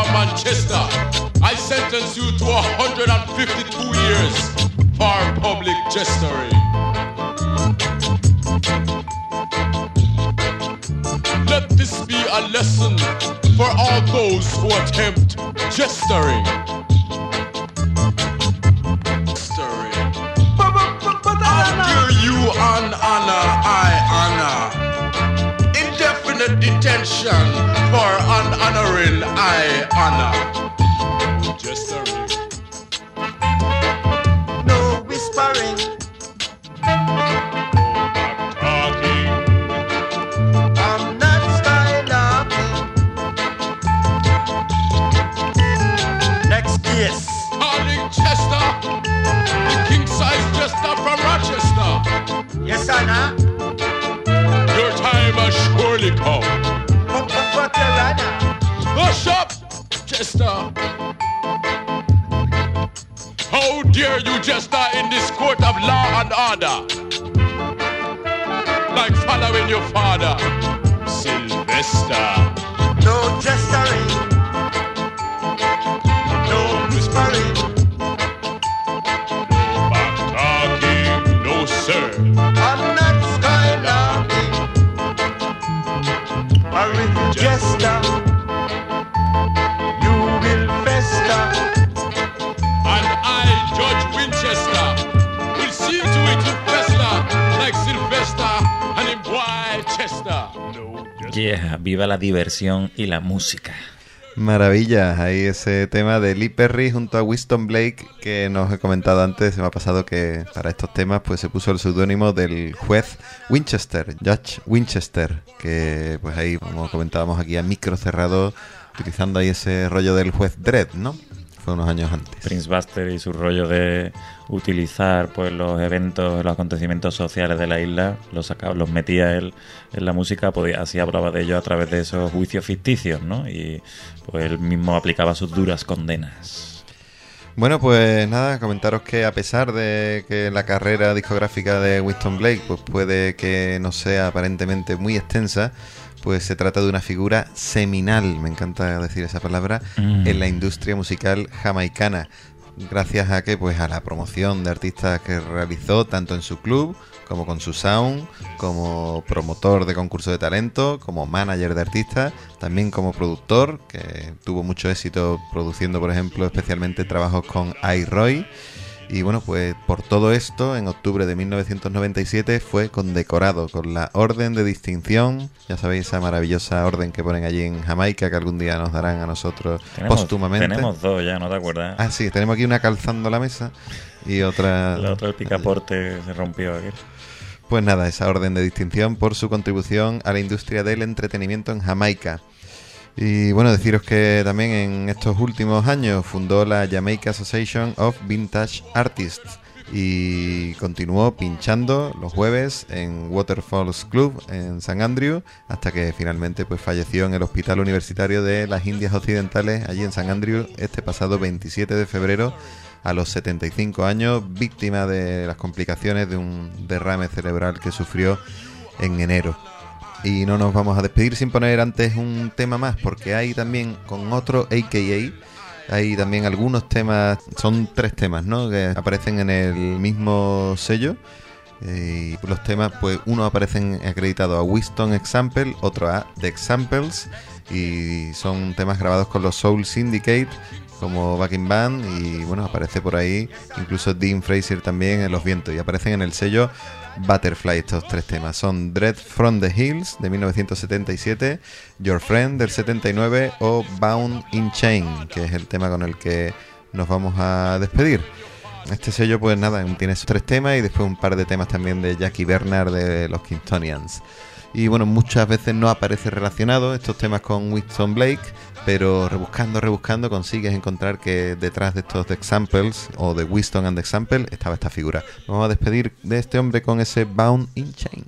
from Manchester, I sentence you to 152 years for public gesturing. Let this be a lesson for all those who attempt gesturing. I'll give you an honor, I honor. Indefinite detention for unhonoring, I honor. Gesturing. No whispering. Talking. I'm not skylocking. Next case. Calling Chester, the king-size jester from Rochester. Yes, Anna. Your time has surely come. But Anna. Hush up, Chester. How dare you jester in this court of law and order? Like following your father, Sylvester. No gesturing. No whispering. Back talking, no sir. I'm not skylocking. A little jester. You will fester. And I, Judge Winchester, will see to it you fester like Sylvester and him boy Chester. No, Yeah, viva la diversión y la música. Maravillas, ahí ese tema de Lee Perry junto a Winston Blake que nos he comentado antes. Se me ha pasado que para estos temas pues se puso el seudónimo del juez Winchester, Judge Winchester, que pues ahí, como comentábamos aquí, a micro cerrado, utilizando ahí ese rollo del juez Dredd, ¿no? Fue unos años antes. Prince Buster y su rollo de utilizar pues los eventos, los acontecimientos sociales de la isla, los metía él en la música, así hablaba de ello a través de esos juicios ficticios, ¿no? Y pues él mismo aplicaba sus duras condenas. Bueno, pues nada, comentaros que a pesar de que la carrera discográfica de Winston Blake pues puede que no sea aparentemente muy extensa, pues se trata de una figura seminal, me encanta decir esa palabra, en la industria musical jamaicana, gracias a que pues a la promoción de artistas que realizó tanto en su club como con su sound, como promotor de concursos de talento, como manager de artistas, también como productor, que tuvo mucho éxito produciendo, por ejemplo, especialmente trabajos con I-Roy. Y bueno, pues por todo esto, en octubre de 1997 fue condecorado con la Orden de Distinción. Ya sabéis, esa maravillosa orden que ponen allí en Jamaica, que algún día nos darán a nosotros póstumamente. Tenemos dos ya, ¿no te acuerdas? Ah, sí, tenemos aquí una calzando la mesa y otra... La otra, el picaporte, se rompió aquí. Pues nada, esa Orden de Distinción por su contribución a la industria del entretenimiento en Jamaica. Y bueno, deciros que también en estos últimos años fundó la Jamaica Association of Vintage Artists y continuó pinchando los jueves en Waterfalls Club en San Andrew hasta que finalmente pues falleció en el Hospital Universitario de las Indias Occidentales allí en San Andrew este pasado 27 de febrero a los 75 años, víctima de las complicaciones de un derrame cerebral que sufrió en enero. Y no nos vamos a despedir sin poner antes un tema más, porque hay también con otro AKA, hay también algunos temas, son 3 temas, ¿no?, que aparecen en el mismo sello. Y los temas, pues uno aparecen acreditados a Winston Example, otro a The Examples, y son temas grabados con los Soul Syndicate como backing band, y bueno, aparece por ahí incluso Dean Fraser también en Los Vientos, y aparecen en el sello Butterfly. Estos 3 temas son Dread from the Hills de 1977, Your Friend del 79 o Bound in Chain, que es el tema con el que nos vamos a despedir. Este sello pues nada, tiene esos 3 temas y después un par de temas también de Jackie Bernard de los Kingstonians. Y bueno, muchas veces no aparece relacionado estos temas con Winston Blake, pero rebuscando consigues encontrar que detrás de estos The Examples o de Winston and the Example estaba esta figura. Nos vamos a despedir de este hombre con ese Bound in Chain.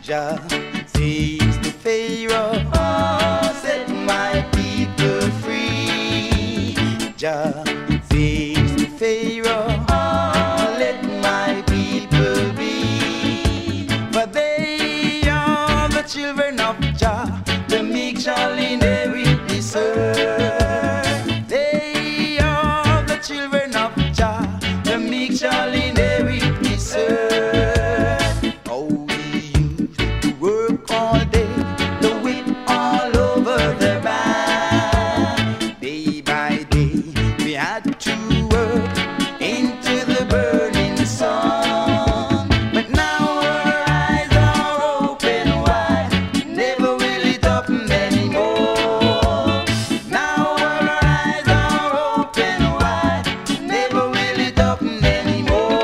Jah says to Pharaoh, oh, set my people free. Jah says to Pharaoh, oh, let my people be. For they are the children of Jah, the meek shall inherit this earth. They are the children of Jah, the meek shall inherit this earth. Oh, we used to work all day, the whip all over the back. Day by day, we had to work into the burning sun. But now our eyes are open wide, never will it open anymore. Now our eyes are open wide, never will it open anymore.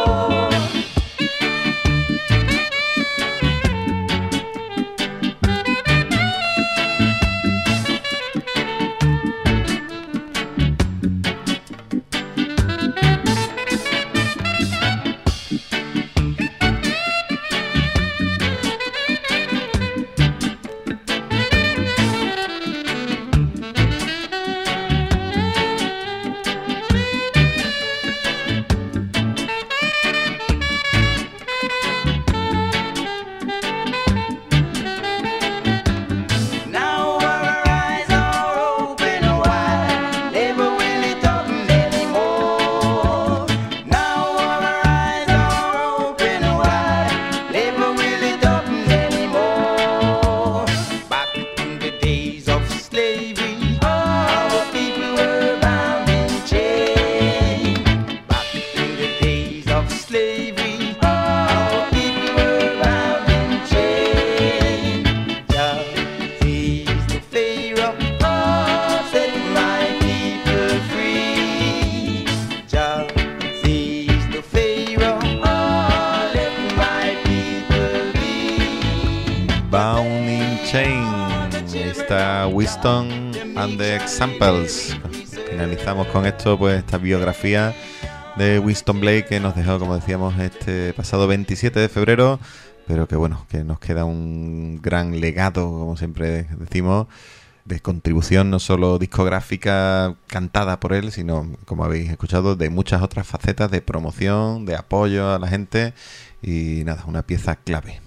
Now our eyes are open wide, never will it open anymore. Now our eyes are open wide, never will it open anymore. Back in the days of slavery, our people were bound in chains. Back in the days of slavery, our people were bound in chains. Jah says to Pharaoh, oh, set my people free. Jah says to Pharaoh, oh, let my people be. Bound in Chain. Ahí está Winston and the Examples. Finalizamos con esto, pues esta biografía de Winston Blake que nos dejó, como decíamos, este pasado 27 de febrero, pero que bueno, que nos queda un gran legado, como siempre decimos, de contribución no solo discográfica cantada por él, sino, como habéis escuchado, de muchas otras facetas de promoción, de apoyo a la gente y nada, una pieza clave.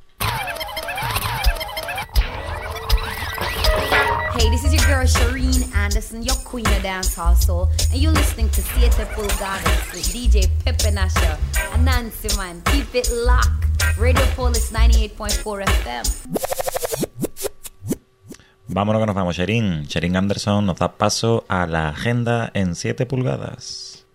Hey, this is your girl Shireen Anderson, your queen of dancehall soul, and you're listening to Siete Pulgadas with DJ Pepe Nasha and Nancy Man. Keep it locked. Radio Polis 98.4 FM. Vámonos que nos vamos, Sherin. Sherin Anderson nos da paso a la agenda en 7 pulgadas.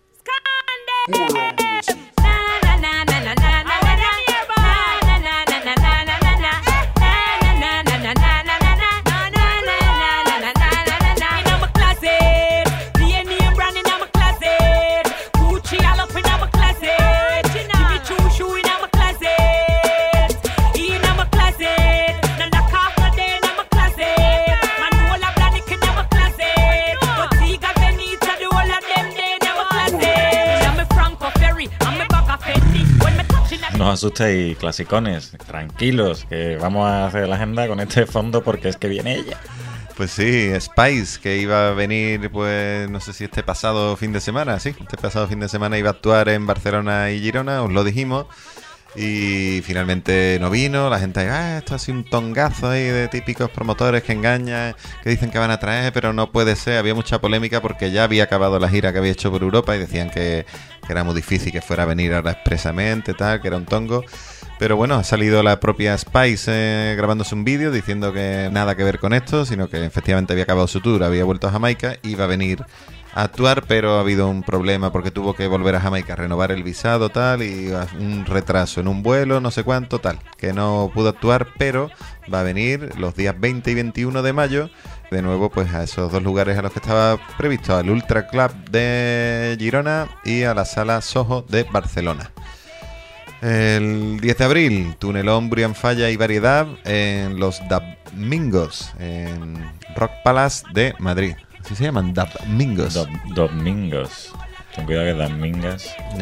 No os asustéis, clasicones, tranquilos, que vamos a hacer la agenda con este fondo porque es que viene ella. Pues sí, Spice, que iba a venir, pues no sé si este pasado fin de semana, sí, este pasado fin de semana iba a actuar en Barcelona y Girona, os lo dijimos, y finalmente no vino. La gente, esto ha sido un tongazo ahí de típicos promotores que engañan, que dicen que van a traer, pero no puede ser. Había mucha polémica porque ya había acabado la gira que había hecho por Europa y decían que era muy difícil que fuera a venir ahora expresamente, tal, que era un tongo. Pero bueno, ha salido la propia Spice grabándose un vídeo diciendo que nada que ver con esto, sino que efectivamente había acabado su tour, había vuelto a Jamaica, iba a venir a actuar, pero ha habido un problema porque tuvo que volver a Jamaica a renovar el visado, tal, y un retraso en un vuelo, no sé cuánto, tal, que no pudo actuar, pero va a venir los días 20 y 21 de mayo, de nuevo pues a esos dos lugares a los que estaba previsto, al Ultra Club de Girona y a la Sala Soho de Barcelona. El 10 de abril, Tunelón, Brian Falla y Variedad en los Domingos, en Rock Palace de Madrid. Así se llaman, Domingos. Domingos. Ten cuidado que Domingos.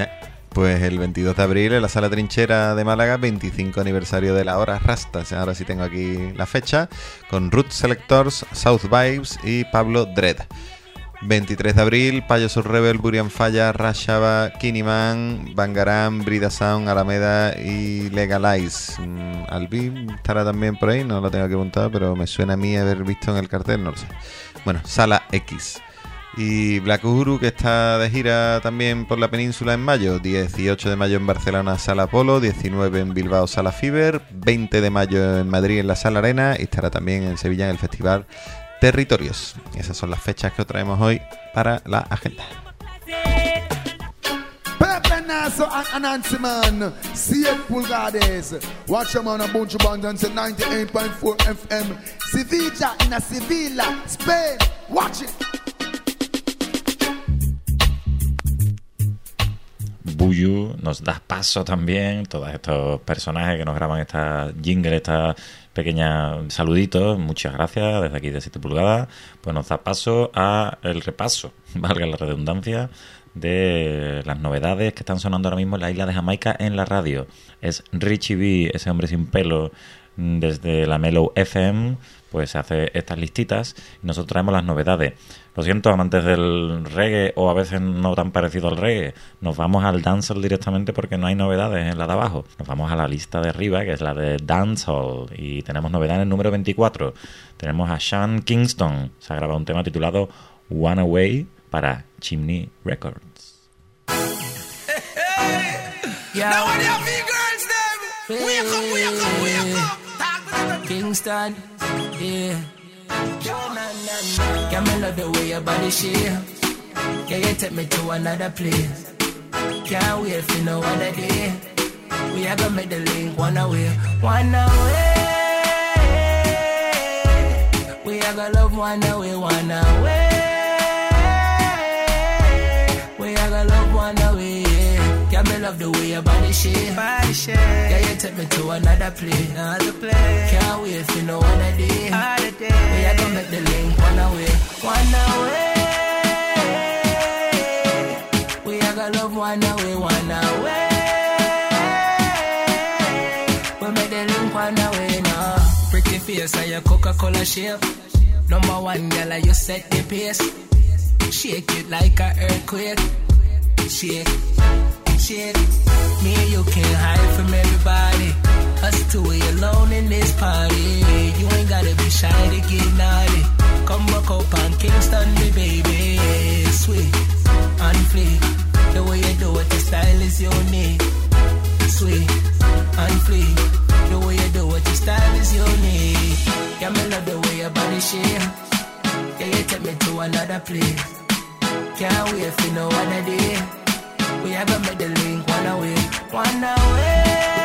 Pues el 22 de abril en la Sala Trinchera de Málaga, 25 aniversario de la Hora Rasta. Ahora sí tengo aquí la fecha, con Root Selectors, South Vibes y Pablo Dread. 23 de abril, Payaso Rebel, Burian Falla, Rashaba, Kiniman, Bangaram, Brida Sound, Alameda y Legalize. Albi estará también por ahí, no lo tengo aquí apuntado, pero me suena a mí haber visto en el cartel, no lo sé. Bueno, Sala X. Y Black Uhuru, que está de gira también por la península en mayo. 18 de mayo en Barcelona, Sala Apolo. 19 en Bilbao, Sala Fever. 20 de mayo en Madrid, en la Sala Arena. Y estará también en Sevilla en el Festival Territorios. Esas son las fechas que os traemos hoy para la agenda. Pepe Naso and Nancy Man, 7 pulgadas. Watch them on a bunch of bands and 98.4 FM. Sevilla in a Sevilla, Spain. Watch it. Buyu, nos das paso también, todos estos personajes que nos graban esta jingle, esta pequeña saluditos, muchas gracias desde aquí de 7 pulgadas, pues nos da paso a el repaso, valga la redundancia, de las novedades que están sonando ahora mismo en la isla de Jamaica en la radio. Es Richie B, ese hombre sin pelo, desde la Mellow FM, pues hace estas listitas y nosotros traemos las novedades. Lo siento, amantes del reggae o a veces no tan parecido al reggae, nos vamos al dancehall directamente porque no hay novedades en la de abajo. Nos vamos a la lista de arriba, que es la de dancehall, y tenemos novedad en el número 24. Tenemos a Sean Kingston, se ha grabado un tema titulado One Away para Chimney Records. Now what you feel, girls, them? Wake up, wake up, wake up. Kingston, yeah. Yeah, me love the way your body shape. Yeah, you take me to another place. Can't wait for no other day. We are gonna make the link one away, one away. We are gonna love one away, one away. We are gonna love one away. Yeah, me love the way your body shape. Yeah, you take me to another place. Can't wait for no other day. We are gonna make the link one away, one away. We are gonna love one away, one away. We make the link one away now. Pretty face and your Coca-Cola shape. Number one girl, you set the pace. Shake it like an earthquake. Shake. Shit. Me and you can't hide from everybody. Us two we alone in this party. You ain't gotta be shy to get naughty. Come rock up on Kingston, me baby. Sweet and fleek. The way you do it, the style is unique. Sweet and fleek. The way you do it, the style is unique. Yeah, me love the way your body shape. Yeah, you take me to another place. Can't wait for no other day. We are gonna make the link one away, one away.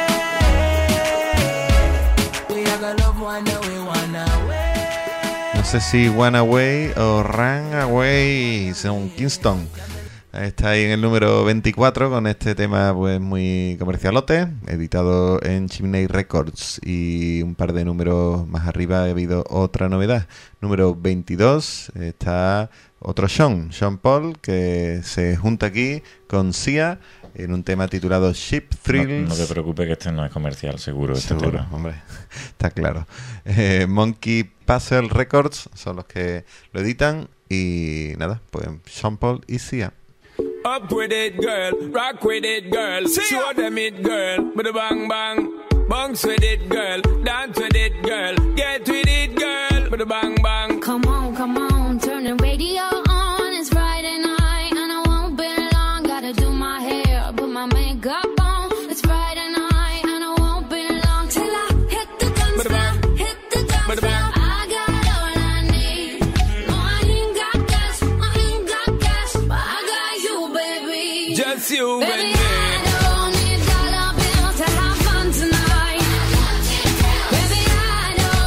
We are gonna love one away, one away. No sé si One Away o Run Away, son Kingston. Está ahí en el número 24 con este tema pues muy comercialote, editado en Chimney Records. Y un par de números más arriba ha habido otra novedad. Número 22 está otro Sean Paul, que se junta aquí con Sia en un tema titulado Ship Thrills. No te preocupes que este no es comercial, seguro. Seguro, este hombre, está claro. Monkey Puzzle Records son los que lo editan. Y nada, pues Sean Paul y Sia. Up with it, girl. Rock with it, girl. Show them it, girl. With a bang bang. Bounce with it, girl. Dance with it, girl. Get with it, girl. With a bang bang. Come on, turn the radio on. It's Friday night and I won't be long. Gotta do my hair, put my makeup on. It's Friday night and I won't be long till I hit the dance floor. Hit the dance floor. I got all I need. No, I ain't got cash, but I got you, baby. Just you, baby. baby. I don't need dollar bills to have fun tonight. Baby, I don't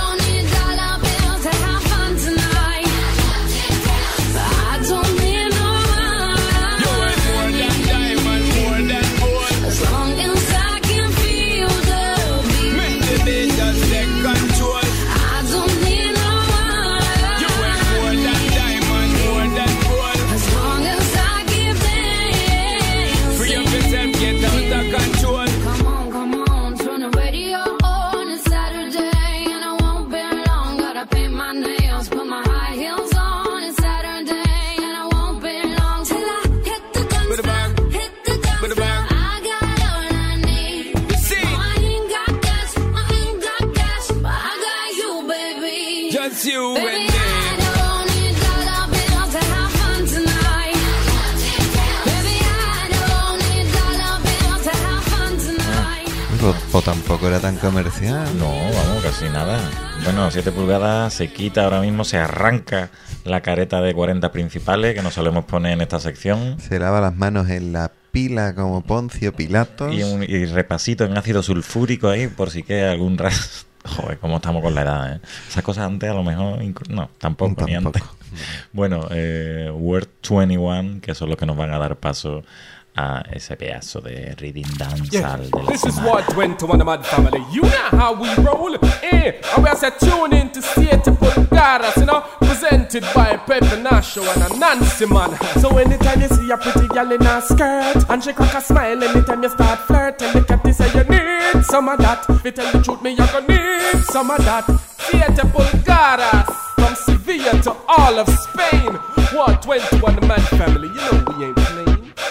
It's you Baby, and I me. don't need dollar bills to have fun tonight. Baby, I don't need dollar bills to have fun tonight. O tampoco era tan comercial. No, vamos, casi nada. Bueno, 7 pulgadas se quita ahora mismo, se arranca la careta de 40 principales que nos solemos poner en esta sección. Se lava las manos en la pila como Poncio Pilatos. Y repasito en ácido sulfúrico ahí por si queda algún Joder, cómo estamos con la edad, ¿eh? Esas cosas antes a lo mejor... No, tampoco, ni antes. Bueno, Word 21, que son los que nos van a dar paso a ese pedazo de Reading Dancehall de la This is semana. what went to one of my family. You know how we roll. And we are set tune in to Siete Pulgadas, you know, presented by Pepe Nacho and a Nancy man. So anytime you see a pretty girl in a skirt and she crack a smile, anytime you start flirting, the cat say you need some of that. If you tell the truth, me you gonna need some of that. Siete Pulgadas, from Sevilla to all of Spain. What went to one of my family? You know we ain't playing.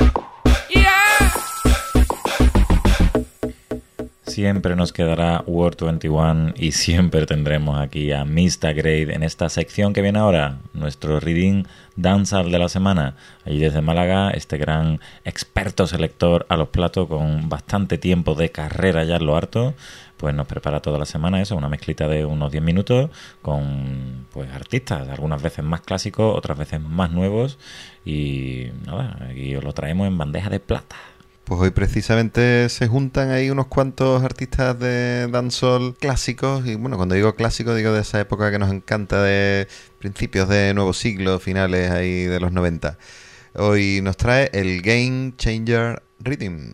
Siempre nos quedará Word 21 y siempre tendremos aquí a Mr. Great en esta sección que viene ahora, nuestro Reading Dancehall de la semana. Allí desde Málaga, este gran experto selector a los platos con bastante tiempo de carrera ya en lo harto, pues nos prepara toda la semana eso, una mezclita de unos 10 minutos con pues artistas, algunas veces más clásicos, otras veces más nuevos y nada, aquí os lo traemos en bandeja de plata. Pues hoy precisamente se juntan ahí unos cuantos artistas de dancehall clásicos. Y bueno, cuando digo clásicos digo de esa época que nos encanta, de principios de nuevo siglo, finales ahí de los 90. Hoy nos trae el Game Changer Rhythm.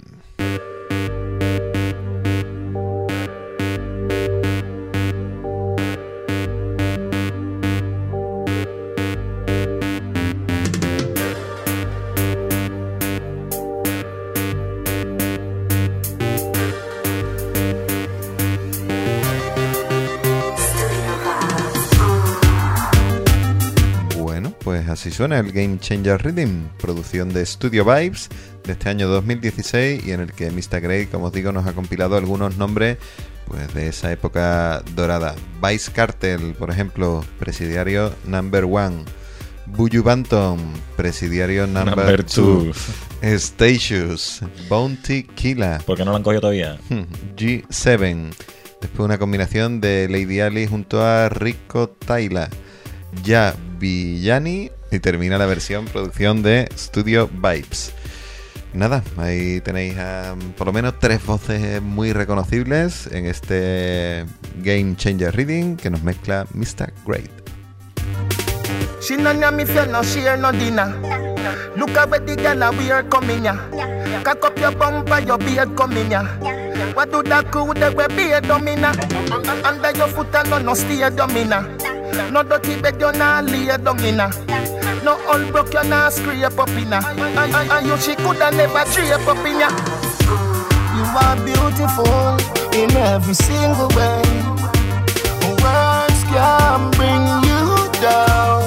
Pues así suena el Game Changer Rhythm, producción de Studio Vibes de este año 2016 y en el que Mr. Grey, como os digo, nos ha compilado algunos nombres pues de esa época dorada. Vice Cartel, por ejemplo, presidiario number 1. Buju Banton, presidiario number 2. Statius, Bounty Killa. ¿Por qué no lo han cogido todavía? G7. Después una combinación de Lady Ali junto a Rico Taila. Ya Villani y termina la versión producción de Studio Vibes. Nada, ahí tenéis por lo menos 3 voces muy reconocibles en este Game Changer Reading que nos mezcla Mr. Great. She no know me if you no share no dinner. Look at where the girl a wear coming ya. Cock up your bumper, your beard coming ya. What do that crew they wear beard domina? Under your foot alone no steer domina. No dirty bed you nah lay down inna. No all broke you nah scrape up inna. And you she coulda never drape up inna. You are beautiful in every single way. Words can bring you down.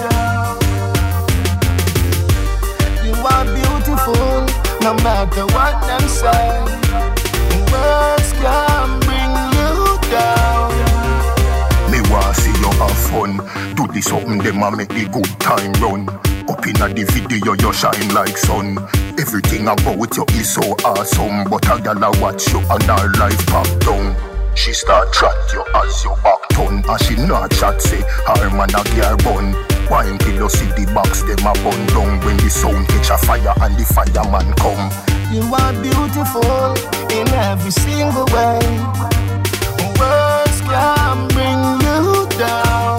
You are beautiful no matter what them say. Words can bring you down. Me want see you have fun. Do this something them a make the good time run. Up inna the video you shine like sun. Everything about you is so awesome. But a gal a watch you and her life pop down. She start chat you as your back turn. And she not chat say her man a gear bun. Wine till you see the box them a burn down. When the sound catch a fire and the fireman come. You are beautiful in every single way. Words can bring you down.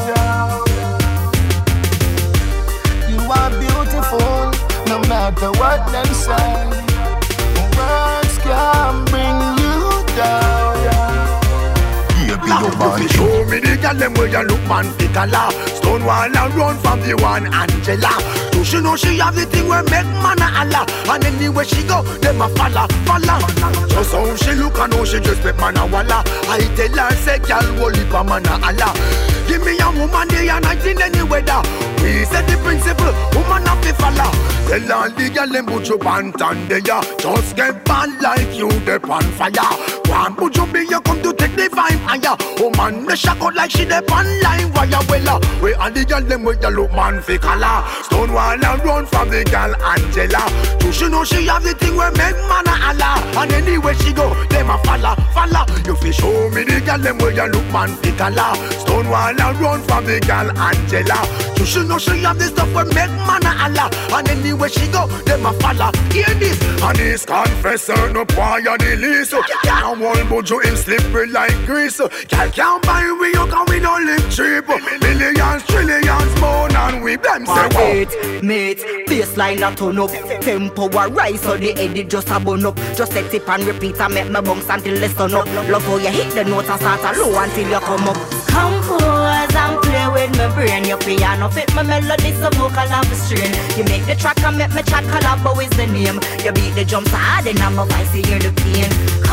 You are beautiful no matter what them say. Words can bring you down. Be your man. Show me the girl them where you look man fit a la. Stonewall and run from the one Angela. Do she know she have the thing where make man a Allah. And anywhere she go, them a follow. Just how she look and how she just make man a walla. I tell her say girl will leave a man a Allah. Give me a woman day and night in any weather. We set the principle, woman have to follow. Tell all the girl them put your pant on there. Just get bad like you the pan fire. One put your be you come to take the vibe. fire. Oh man, the shock out like she dey online wire. Well, we and the girl them with the look man fi color. Stonewall and run from the girl Angela. So she know she have the thing where make man a Allah. And anywhere she go, them a follow. You fi show me the girl them with the look man fi color. Stonewall and run from the girl Angela. So she know she have the stuff where make man a Allah. And anywhere she go, them a follow. Hear this, and this confessor no choir the least. Can't hold but you in slippery like grease. Can't buy we you can we no live cheap. Millions, trillions more than we them say wow. Mate, baseline a turn up. Tempo a rise so the edit just a bun up. Just set it and repeat and make me bounce until the sun up. Love how you hit the note and start a low until you come up. Compose and play with my brain. Your piano fit my melody so vocal and strain. You make the track and make me chat collabo is the name. You beat the drums hard and I'm a voice to hear the pain.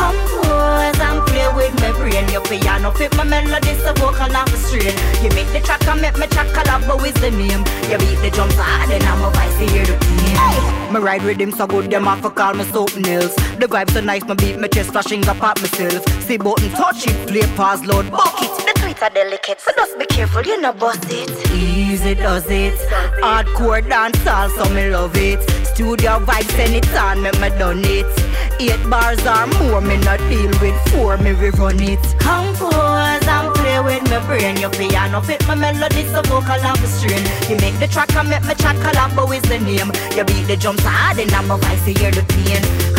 Compose and play with my brain. Your piano fit my melody so vocal and strain. You make the track and make me chat collabo is the name. You beat the drums hard and I'm a voice to hear the pain. Me ride with him so good them have to call me soap nails. The vibe so nice me beat my chest flashing up at myself. See button touch it, play pause load bucket. The tweets are delicate so just be careful you no bust it. Easy does it. Hardcore dancehall so me love it. Studio vibes send it on me done it. 8 bars or more me not deal with 4 me we run it. Compose and play with my brain. Your piano fit my melody so vocal and strain. You make the track and make me chat collabo is the name. You beat the drums hard and I'm a voice to hear the pain.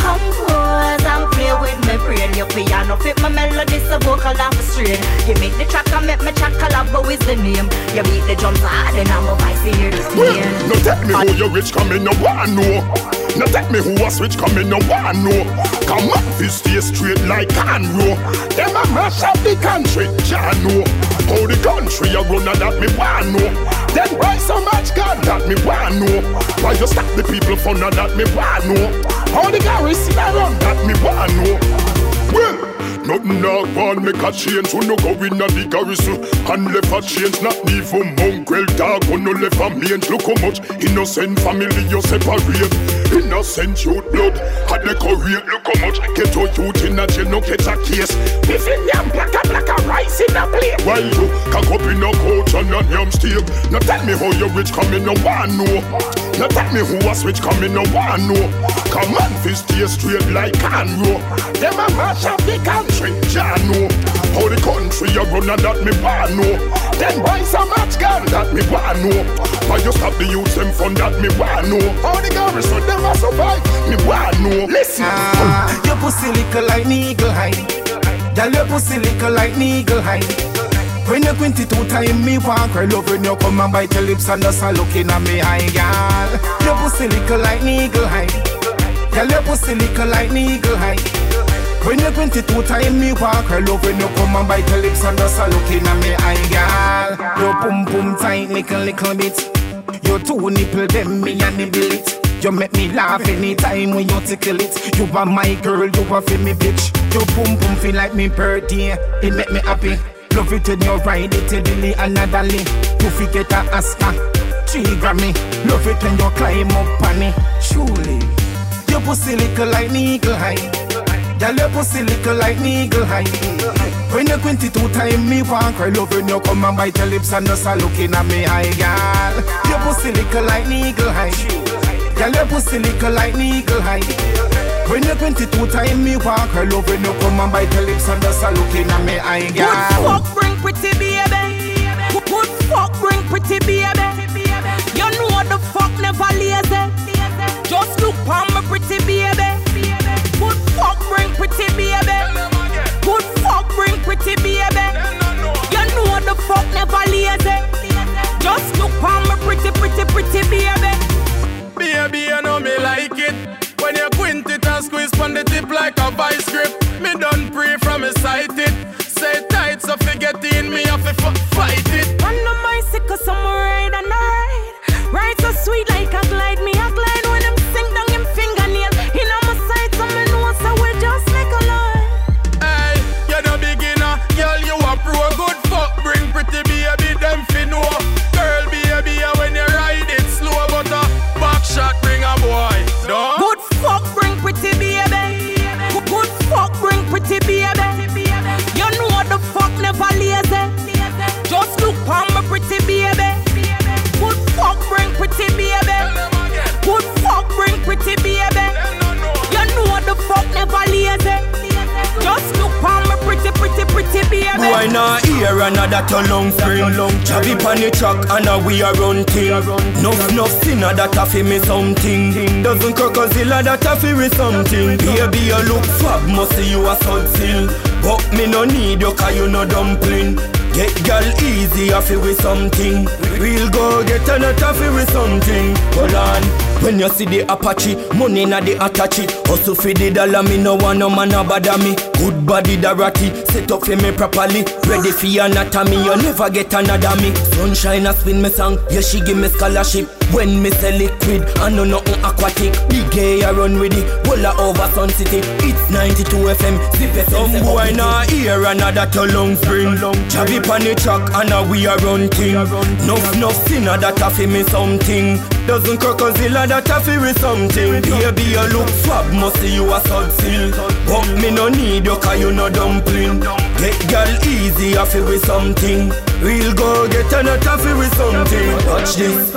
Compose and play with my brain. Your piano fit my melody so vocal and strain. You make the track and make me chat collabo is the name. You beat the drums hard and I'm a voice to hear the pain. No tell me who you rich come in no one know. No tell me who a switch come in no one know. Come on, fi stay straight like Conroe. Them a mash up the country, Jah know. How the country a run and that me want know. Then why so much God that me want know. Why you stop the people for now that me want know. How the garrison a run that me want know. Well, nothing not want make a change. Who no go in a the garrison and left a change. Not even mongrel dog who no left a mange. Look how much innocent family you separate. Innocent youth blood had the career. Look how much ghetto youth in a jail no catch a case. If in yam black a rice in a plate. While you cock up in a coach and a yam steak. Now tell me how you rich come in no one know. Now tell me who a switch come in no one know. Come on, fist stay straight like Conroe. Them a mash up the country, Jah know. How the country a run and that me want know. Then why so much gun that me want know. Why you stop the youth them fun that me want know. How the garrison them a survive, me want know. Listen, your pussy little like eagle hide. Girl, your pussy little like eagle hide. When you 22 time me walk, I love when you come and bite your lips and just a looking at me high, girl. Your pussy little like eagle hide. Girl, your pussy little like eagle hide. When you 22 time me walk, I love when you come and bite your lips and just a looking at me high, girl. Your pum pum tight, little bit. Your 2 nipple them me and nibble it. You make me laugh anytime when you tickle it. You are my girl, you are for me bitch. Your pum pum feel like me birthday, it make me happy. Love it when you ride it steadily and nadally. You forget a Oscar, 3 Grammy. Love it when you climb up on it. Truly, your pussy little like eagle high. Girl, your pussy little like eagle high. When you 22 time me walk, I love when you come and bite your lips and just a looking at me high, girl. Your pussy little like eagle high. Girl, your pussy little like eagle high. When you 22 time me walk, I love when you come and bite your lips and just a looking at me eye, girl. Good fuck bring pretty baby. Good fuck bring pretty baby. You know the fuck never lazy. Just look on my pretty baby. Good fuck bring pretty baby. Good fuck bring pretty baby. You know the fuck never lazy. Just look on my pretty baby. Baby, you know me like it. When you quint it and squeeze on the tip like a vice grip. Me done pray from me sight it. Say tight so forget in me have to fight it. On the bicycle some ride and I ride. Ride so sweet like a glide. Me a glide when them sing down him fingernail. In a baby. Boy, now hear another to long spring. Chabby pan the track and we are run thing. Nuff sinner that a fi me something. Doesn't crocodile that a fi me something. Baby, you look fab, must see you a sud seal. But me no need you cause you no dumpling. Get girl easy, I feel with something. We'll go get another feel with something. Hold on. When you see the Apache, money na the Attache. Also for the dollar, me no want no man a bother me. Good body da ratty, set up for me properly. Ready for your anatomy, you never get another me. Sunshine a spin me song, yeah she give me scholarship. When me say liquid, I know nothing aquatic. Big gay I run with it, Walla over Sun City. It's 92 FM, zip it. Some boy now hear another to long spring. Chabby on the track and we are run thing. Nuff sinner that a fi me something. Doesn't crocodile that a fi me something. Baby you look fab, must see you a sud seal. But me no need you cause you no dumpling. Get girl easy a fi me something. We'll go get another fi me something. Watch this.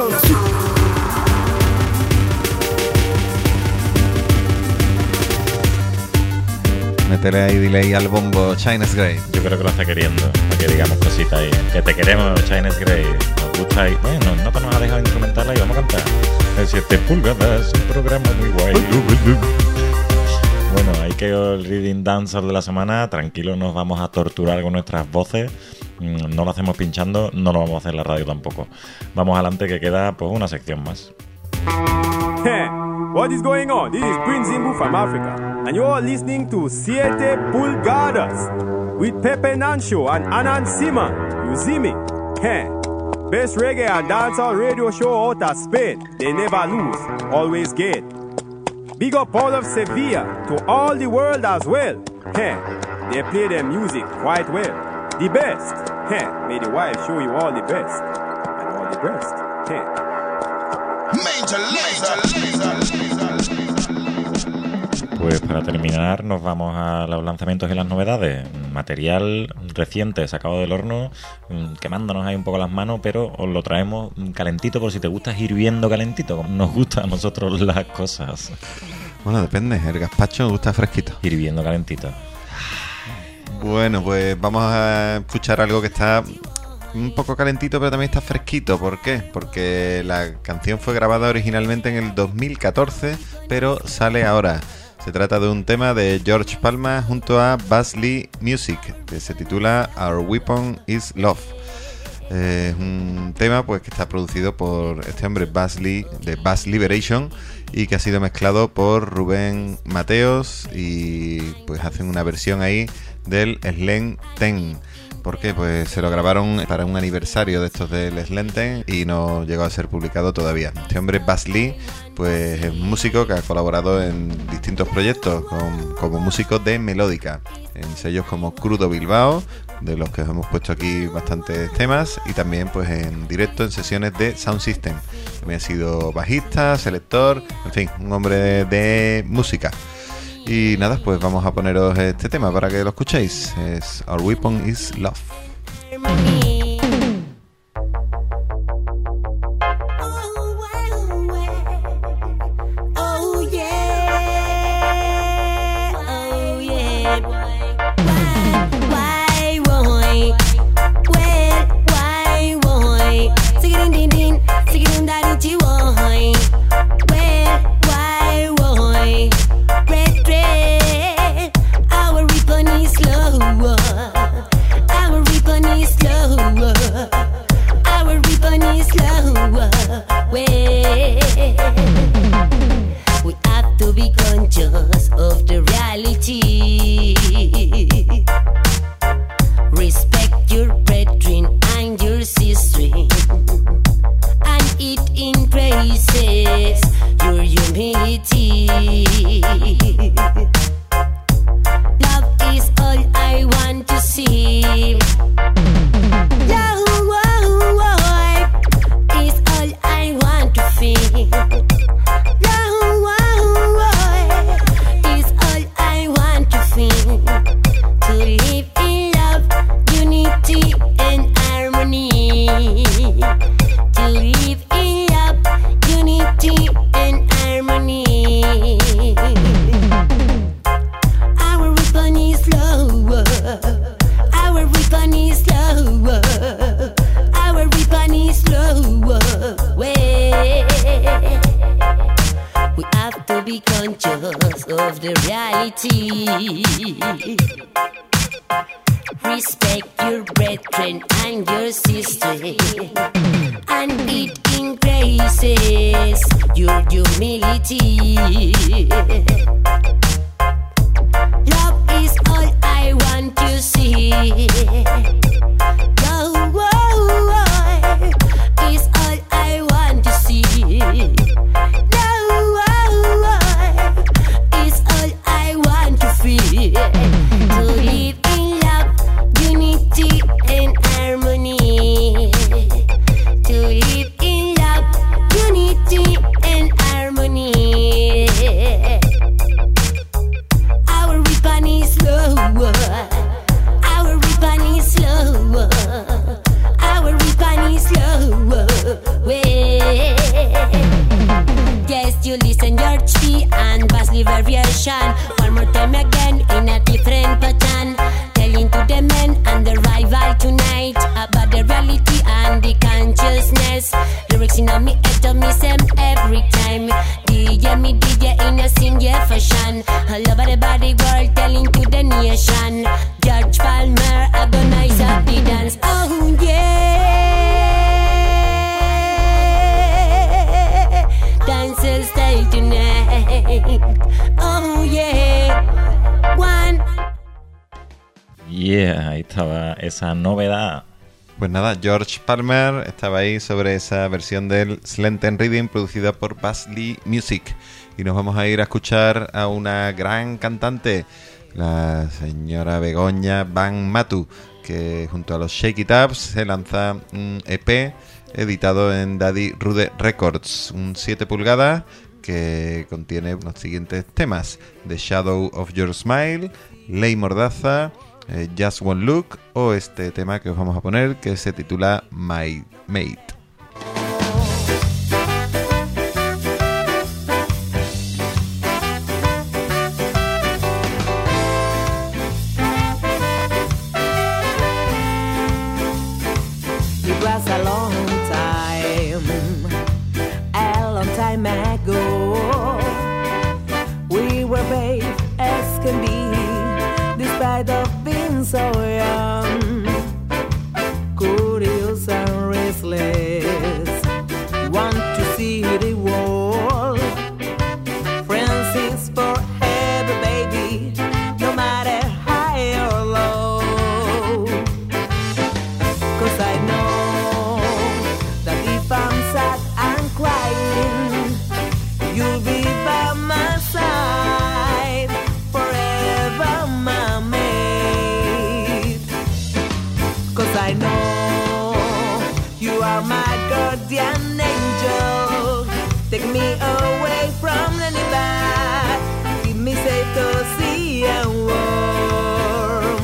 Métele ahí delay al bombo China's Grey. Yo creo que lo está queriendo, para que digamos cositas ahí. Que te queremos, China's Grey. Nos gusta ahí. Bueno, no te nos ha dejado instrumentarla y vamos a cantar. El 7 pulgadas, un programa muy guay. Bueno, ahí quedó el Reading Dancer de la semana. Tranquilo, nos vamos a torturar con nuestras voces. No lo hacemos pinchando, no lo vamos a hacer en la radio tampoco. Vamos adelante que queda pues una sección más. Hey, what is going on? This is Prince Zimbu from Africa, and you are listening to Siete Pulgadas with Pepe Nancho and Anan Siman. You see me? Hey, best reggae and dancehall radio show out of Spain. They never lose, always get. Big up all of Sevilla to all the world as well. Hey, they play their music quite well. The best. Hey, may the wife show you all the best and all the best. Hey. Pues para terminar nos vamos a los lanzamientos y las novedades. Material reciente sacado del horno, quemándonos ahí un poco las manos, pero os lo traemos calentito por si te gusta hirviendo calentito, como nos gusta a nosotros las cosas. Bueno, depende, el gazpacho me gusta fresquito. Hirviendo calentito. Bueno, pues vamos a escuchar algo que está un poco calentito, pero también está fresquito. ¿Por qué? Porque la canción fue grabada originalmente en el 2014, pero sale ahora. Se trata de un tema de George Palma junto a Buzz Lee Music, que se titula Our Weapon is Love. Es un tema pues que está producido por este hombre Buzz Lee, de Buzz Liberation, y que ha sido mezclado por Rubén Mateos, y pues hacen una versión ahí del Slen Ten. ¿Por qué? Pues se lo grabaron para un aniversario de estos del Slen Ten y no llegó a ser publicado todavía. Este hombre Buzz Lee pues es un músico que ha colaborado en distintos proyectos como músico de melódica, en sellos como Crudo Bilbao, de los que hemos puesto aquí bastantes temas, y también pues en directo en sesiones de Sound System. También ha sido bajista, selector, en fin, un hombre de música. Y nada, pues vamos a poneros este tema para que lo escuchéis. Es Our Weapon is Love. Our weapon is love. weapon is slower. Our weapon is slower. Way. We have to be conscious of the reality. Respect your brethren and your sisters, and it increases your humility. Love is all I want to see. Love is all I want to see. Love is all I want to feel. To live in love, unity and harmony. To live in love, unity and harmony. Our weapon is slower. Our weapon is slower. Our weapon is slower. Way. Yes, you listen your P and Basley variation. One more time again in a different pattern. Telling to the men and the rival tonight about the reality and the consciousness. Lyrics in a me head to me same every time. DJ me DJ in a single fashion. All over the body world telling to the nation. George Palmer agonize up the dance. Oh yeah, dancers stay tonight. Oh yeah, one. Yeah, ahí estaba esa novedad. Pues nada, George Palmer estaba ahí sobre esa versión del Slenten Rhythm producida por Basley Music. Y nos vamos a ir a escuchar a una gran cantante, la señora Begoña Van Matu, que junto a los Shake It Ups se lanza un EP editado en Daddy Rude Records, un 7 pulgadas que contiene los siguientes temas: The Shadow of Your Smile, Ley Mordaza, Just One Look o este tema que os vamos a poner que se titula My Mate. It was a long time ago. We were brave as can be, despite of being so young, curious and restless. We want to see the world. Friends is forever, baby, no matter high or low. 'Cause I know that if I'm sad and crying, you'll be by my side forever, my mate. 'Cause I know you are my guardian angel. Take me away from any bad, keep me safe to sea and warm.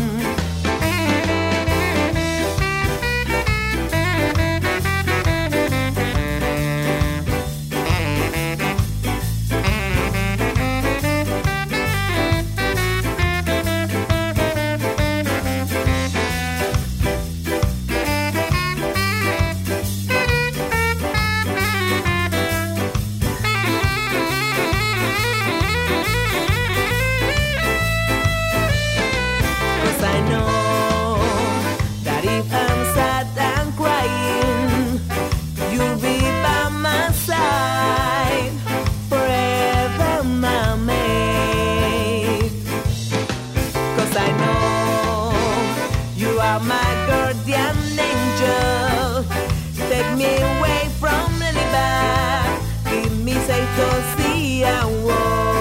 I know that if I'm sad and crying, you'll be by my side forever, my mate. 'Cause I know you are my guardian angel. Take me away from any bad, keep me safe to sea and warm.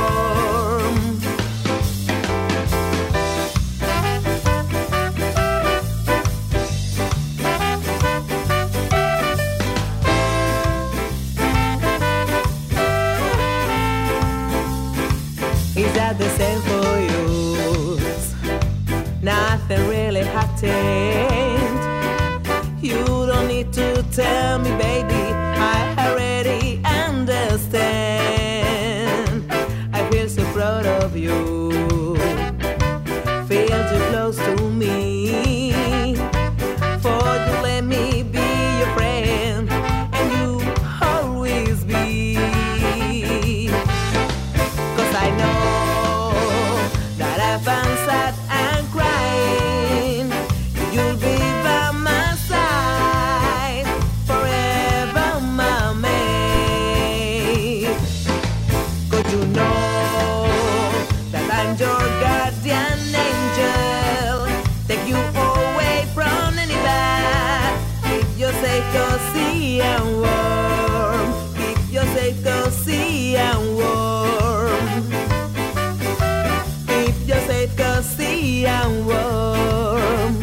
Is that the same for you? Nothing really happened. You don't need to tell me, baby, I already understand. I feel so proud of you. Feel too close to me. cozy and warm. Keep yourself cozy and warm. Keep yourself cozy and warm.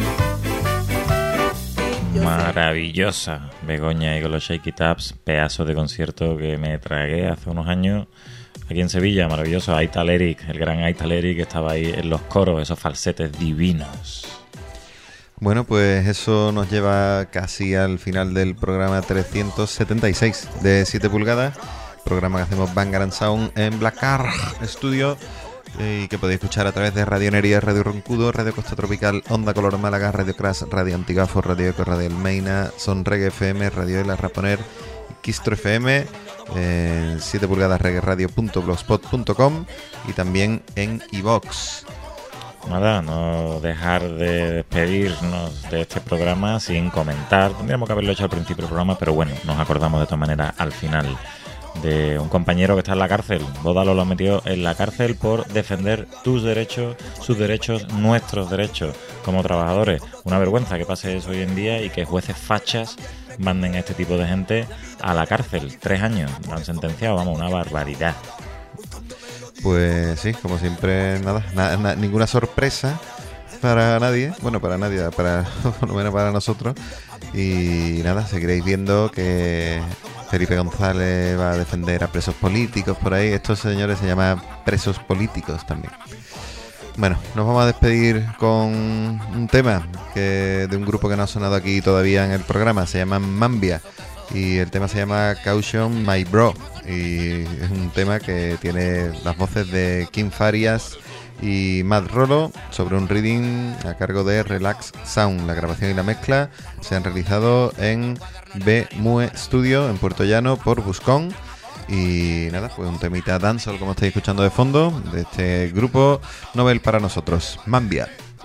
Maravillosa Begoña y con los Shake It Ups, pedazo de concierto que me tragué hace unos años aquí en Sevilla, maravilloso. Aital Eric, el gran Aital Eric, estaba ahí en los coros, esos falsetes divinos. Bueno, pues eso nos lleva casi al final del programa 376 de 7 pulgadas, programa que hacemos Bangor and Sound en Black Car Studio y que podéis escuchar a través de Radio Neria, Radio Roncudo, Radio Costa Tropical, Onda Color Málaga, Radio Crash, Radio Antigafo, Radio Eco, Radio Almeina, Son Reggae FM, Radio Ela Raponer, Quistro FM, 7 pulgadas reggaeradio.blogspot.com y también en iVox. Nada, no dejar de despedirnos de este programa sin comentar. Tendríamos que haberlo hecho al principio del programa, pero bueno, nos acordamos de todas maneras al final de un compañero que está en la cárcel. Bódalo lo han metido en la cárcel por defender tus derechos, sus derechos, nuestros derechos como trabajadores. Una vergüenza que pase eso hoy en día y que jueces fachas manden a este tipo de gente a la cárcel. 3 años lo han sentenciado, vamos, una barbaridad. Pues sí, como siempre, nada, ninguna sorpresa para nadie. Bueno, para nadie, por lo menos para nosotros. Y nada, seguiréis viendo que Felipe González va a defender a presos políticos por ahí. Estos señores se llaman presos políticos también. Bueno, nos vamos a despedir con un tema de un grupo que no ha sonado aquí todavía en el programa. Se llama Mambia y el tema se llama Caution My Bro. Y es un tema que tiene las voces de Kim Farias y Matt Rolo sobre un reading a cargo de Relax Sound. La grabación y la mezcla se han realizado en B-Mue Studio en Puerto Llano por Buscón. Y nada, pues un temita dancehall como estáis escuchando de fondo de este grupo Nobel para nosotros, Mambia.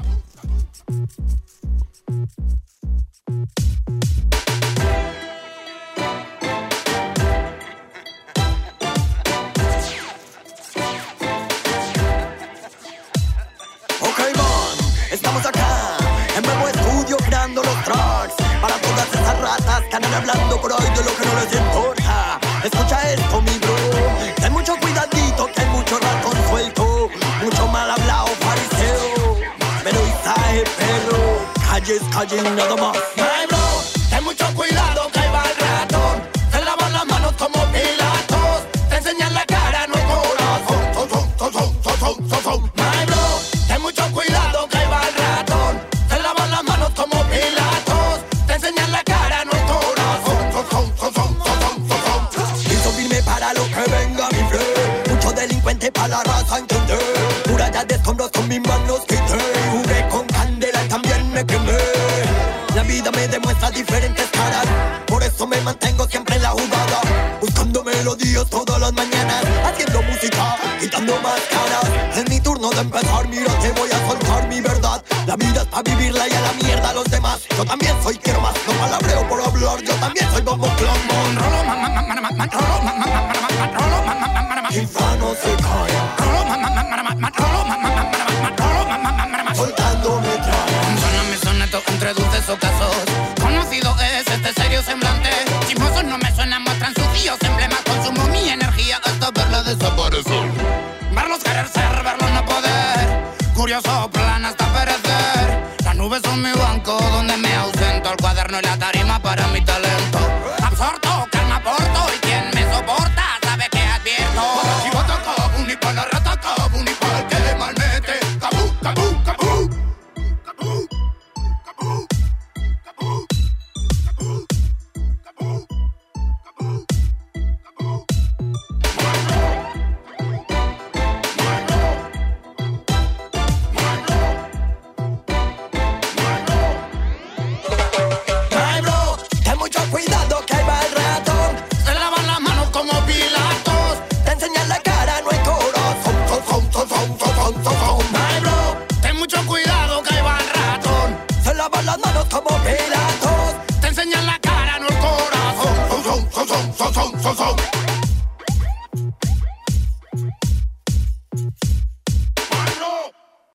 Hablando por hoy de lo que no les importa. Escucha esto, mi bro. Ten mucho cuidadito, que hay mucho ratón suelto, mucho mal hablado fariseo, pero Isae perro, calles nada más. My bro, ten mucho cuidado que ahí va el ratón. Se lavan las manos como Pilatos, te enseñan la cara, no el corazón. My bro, ten mucho cuidado que ahí va el ratón. Se lavan las manos como Pilatos, te enseñan la cara, no el corazón. Para lo que venga mi fe, mucho delincuente para la raza entender. Murallas de escombros con mis manos quité, jugué con candela y también me quemé. La vida me demuestra diferentes caras, por eso me mantengo siempre en la jugada, buscando melodías todas las mañanas, haciendo música, quitando máscaras. Es mi turno de empezar, mira te voy a soltar mi verdad. La vida es para vivirla y a la mierda a los demás. Yo también soy quiero más, no palabreo por hablar. Yo también soy Bobo Clan. Infano se cae, soltando metralla. Suena soneto entre dulces ocasos. Conocido es este serio semblante. Chismosos no me suenan, muestran sucios emblemas. Consumo mi energía hasta verla desaparecer. Verlos querer ser, verlos no poder. Curioso plan hasta perecer. Las nubes son mi banco donde me ausento. El cuaderno y la tarima para mi talento.